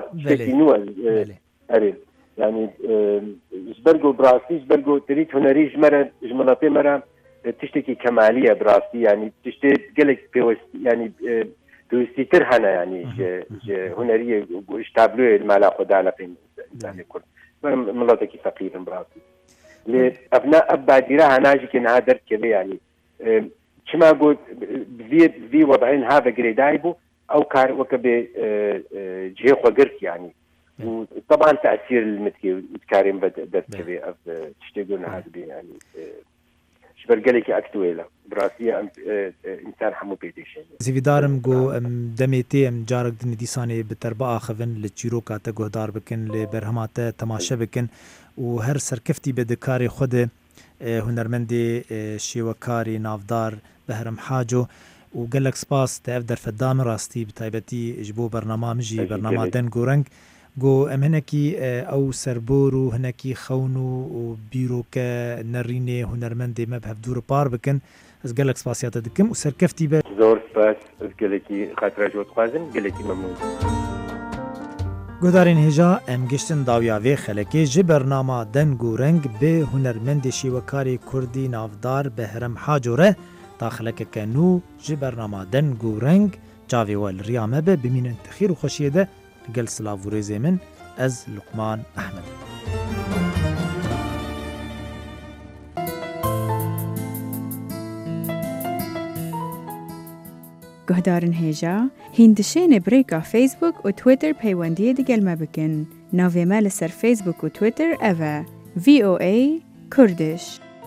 يعني جبرجو براسي جبرجو تريد هنري جملاتي مرة تشتكي كمالية براسي يعني تشتكي قالك يعني توستيتر هنا يعني هنرية اشتابلوه المالا خدا لفين يعني كل ملاتكي فقير براسي لأبناء أباديرا هناجي كنها درد كذا يعني كما قلت في وضعين هذا قريدايبو أو كار وكبه جهة وقرت يعني وطبعا تأثير المتكي وتكارم بدأت كذا تشتغلون هذا يعني برگەلێکی ئەکتوێلە براسیە ئینسان هەموو پێدێشێن زیویدارم گۆ ئەم دەمێتێ ئەم جارێک دنی دیسانێ بتەر بە ئاخەون لە چیرۆکاتە گۆدار بکەن لێ بەرهەماتە تەماشە بکەن و هەر سەرکەفتی بەدەکاری خودێ هونەرمەندێ شێوەکاری ناودار بەهرەم حاجۆ و گەلک سپاس تە ئەف دەرفەتدامە ڕاستی بتایبەتی ji بۆ بەرنەما مژی بەرنەما دەنگ و ڕەنگ گۆ ئەم هەنێکی ئەو سەربۆر و هەنێکی خەون و بیرۆکە نەڕینێ هونەرمەندێ مەب هەفتوورە پار بکەن ئەس گەلک سپاسیاتە دکەم و سەرکەفتی بە زۆر سپاس گەلێکی خاتراجۆ دخوازم گەلێکی مەمنون گۆدارین هێژا ئەم گشتن داویاوێ خەلەکێ ji بەرناما دەنگ و ڕەنگ بێ هونەرمەندێ شێوەکاری کوردی ناودار بەهرەم حاجۆرە تا خەلەکەکە نو ji بەرناما دەنگ و ڕەنگ چاوێ وە لڕیا مەبە ببینن تەخیر و خۆشیێدە گەل سلااو و ڕێزێ من ئەز لوقمان ئەحمەد گۆهدارن هێژا هیندشێنێ برێکا فەیسبوک و تویتر پەیوەندیە دەگەلمە بکەن ناوێمە لەسەر فەیسبوک و تویتر ئەڤە VOA کوردش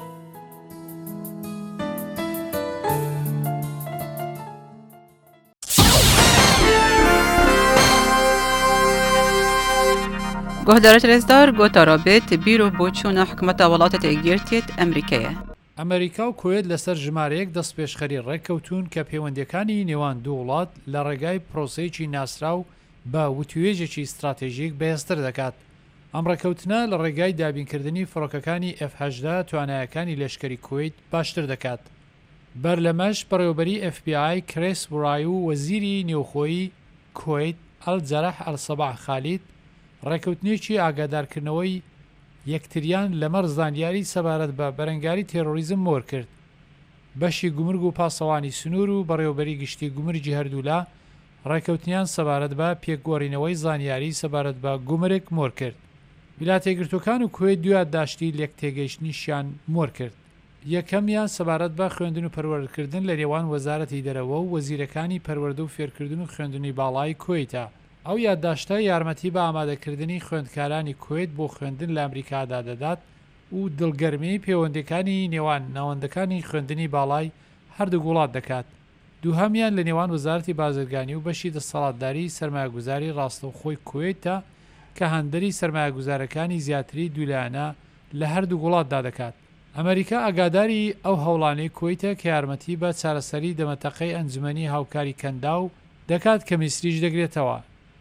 گۆهدارە رێزدار گۆتارابێت بیرۆ بۆ چوونە حکومەتە وڵاتە تێگیرتێت ئەمریکایە ئەمریکا و کوێت لەسەر ژمارەیەک دەست پێشخەری ڕێککەوتون کە پەیوەندیەکانی نێوان دوو وڵات لە ڕێگای پرۆسەیەکی ناسراو بە وتوێژێکی استراتێژیک بەهێزتر دەکات. ئەم ڕێککەوتنە لە ڕێگای دابینکردنی فڕۆکەکانی F-18 توانایەکانی لەشکری کوێت باشتر دەکات. بەر لەمەش بەڕێوەبەری FBI کرێس وڕای و وەزیری نێوخۆیی کوێت ئەلجەرەح ئەلسەباح خالید ڕێککەوتنێکی ئاگادارکردنەوەی یەکتریان لەمەڕ زانیاری سەبارەت بە بەرەنگاری تێرۆریزم مۆر کرد. بەشی گومرگ و پاسەوانی سنوور و بەڕێوەبەری گشتی گومرگی هەردوولا ڕێککەوتنیان سەبارەت بە پێکگۆڕینەوەی زانیاری سەبارەت بە گومرگ مۆر کرد. ویلاتێگرتوەکان و کوێت دوات داشتی لێک تێگەیشتنیشیان مۆر کرد. یەکەمیان سەبارەت بە خوێندن و پەروەردەکردن لە نێوان وەزارەتی دەرەوە و وەزیرەکانی پەروەردە و فێرکردن و خوێندنی باڵای کوێتە. ئەو یادداشتە یارمەتی بە ئامادەکردنی خوێندکارانی کوێت بۆ خوێندن لە ئەمریکادا دەدات و دڵگەرمی پەیوەندەکانی نێوان ناوەندەکانی خوێندنی باڵای هەردوو وڵات دەکات. دووهەمیان لە نێوان وەزارەتی بازرگانی و بەشی دەسەڵاتداری سەرمایه‌گوزاری ڕاستەوخۆی کوێتە کە هەندەری سەرمایه‌گوزارەکانی زیاتری دوولایەنە لە هەردوو وڵاتدا دەکات. ئەمریکا ئاگاداری ئەو هەوڵانەی کوێتە کە یارمەتی بە چارەسەری دەمەتەقەی ئەنجومەنی هاوکاری کەندا و دەکات کە میسریش دەگرێتەوە.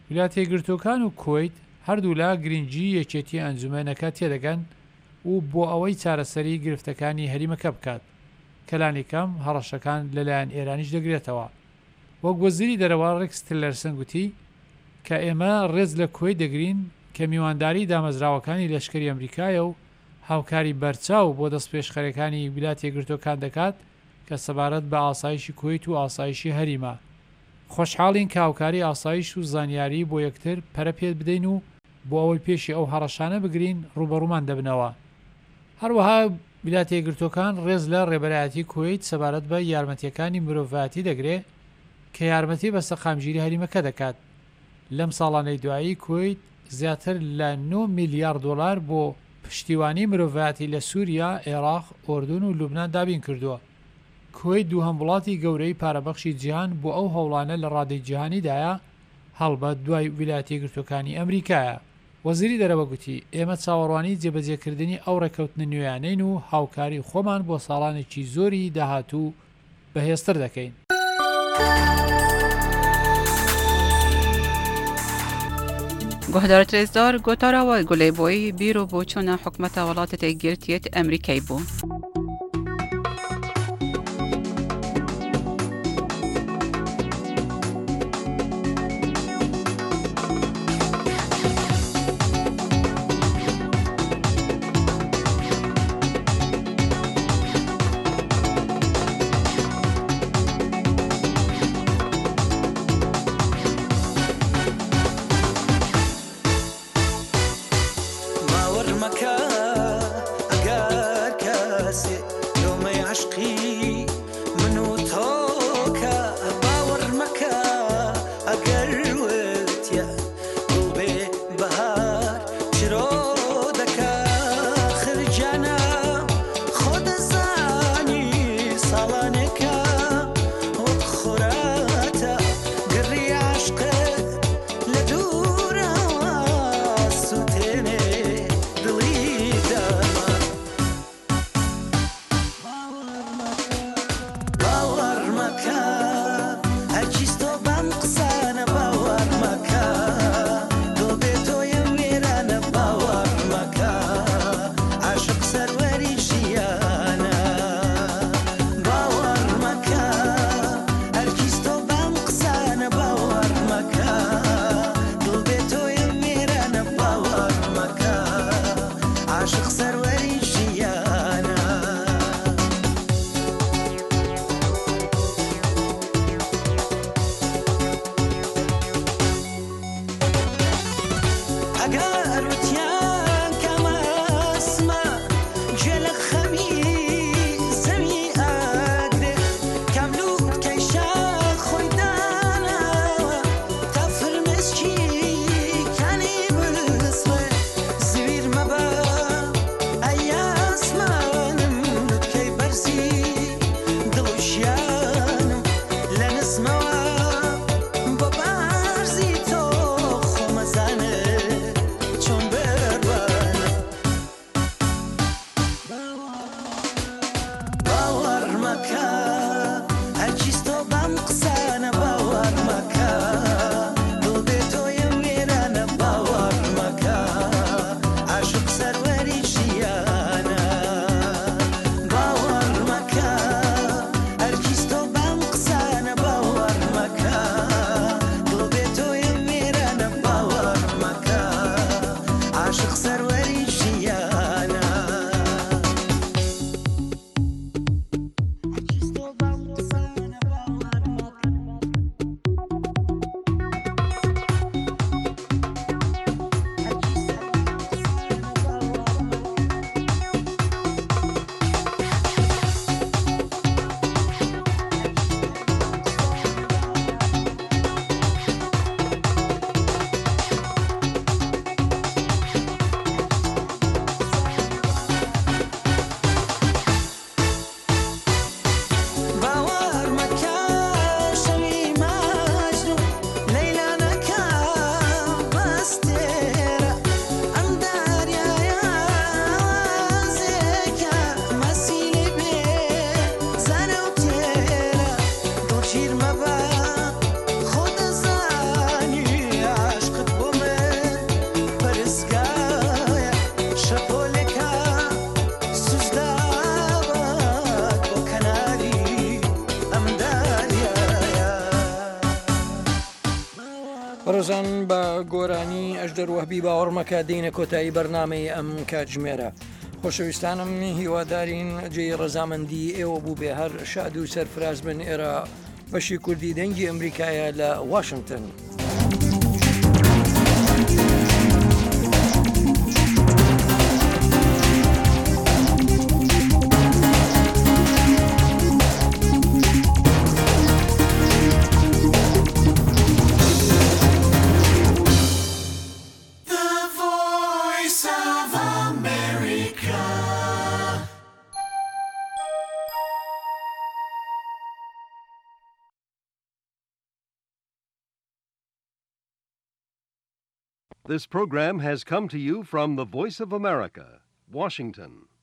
ویلاتە یەکگرتووەکان و کۆیت هەردوو لا گرنگجی یەکێتی ئەنجومەنەکە تێدەگەن و بۆ ئەوەی چارەسەری گرفتەکانی هەریمەکە بکات کەلانێکم هەڕەشەکان لەلایەن ئێرانیش دەگرێتەوە. وەک وەزیری دەرەوە ڕێکس تیلەرسن گوتی کە ئێمە ڕێز لە کۆی دەگرین کە میوانداری دامەزراوەکانی لەشکری ئەمریکایە و هاوکاری بەرچاو بۆ دەست پێشخەرەکانی ویلاتە یەکگرتووەکان دەکات کە سەبارەت بە ئاسایشی کۆیت و ئاسایشی هەریمە. خۆشحاڵین کە هاوکاری ئاسایش و زانیاری بۆ یەکتر پەرە پێ بدەین و بۆ ئەوەی پێشی ئەو هەڕەشانە بگرین ڕوبەڕوومان دەبنەوە. هەروەها ویلاتە یەکگرتووەکان ڕێز لە ڕێبەرایەتی کۆیت سەبارەت بە یارمەتیەکانی مرۆڤایەتی دەگرێت کە یارمەتی بە سەقامگیری هەریمەکە دەکات. لەم ساڵانەی دوایی کۆیت زیاتر لە 9 میلیارد دلار بۆ پشتیوانی مرۆڤایەتی لە سووریا، عێراق، ئۆردون و لوبنان دابین کردووە. کۆیت دووهەم وڵاتی گەورەی پارەبەخشی جیهان بۆ ئەو هەوڵانە لە ڕادەی جیهانیدایە هەڵبەت دوای ویلایەتە یەکگرتووەکانی ئەمریکایە. وەزیری دەرەوە گوتی ئێمە چاوەڕوانی جێبەجێکردنی ئەو ڕێکەوتنە نوێیانەین و هاوکاری خۆمان بۆ ساڵانێکی زۆری داهاتوو بەهێزتر دەکەین. گۆهدارە رێزدار گۆتاراوە گولێبۆی بیرۆ بۆ چۆنە حکومەتە وڵاتە گرتیت ئەمریکای بوو. بەڕێزان بە گۆرانی ئەشدەر وەهبی باوەڕمەکە دێنە کۆتایی بەرنمەی ئەم کاتژمێرە خۆشەویستانم هیوادارین جێی ڕەزامەندی ئێوە بوو بێ هەر شاد و سەرفراز بن ئێرە بەشی کوردی دەنگی ئەمریکایە لە واشنگتن. This program has come to you from the Voice of America, Washington.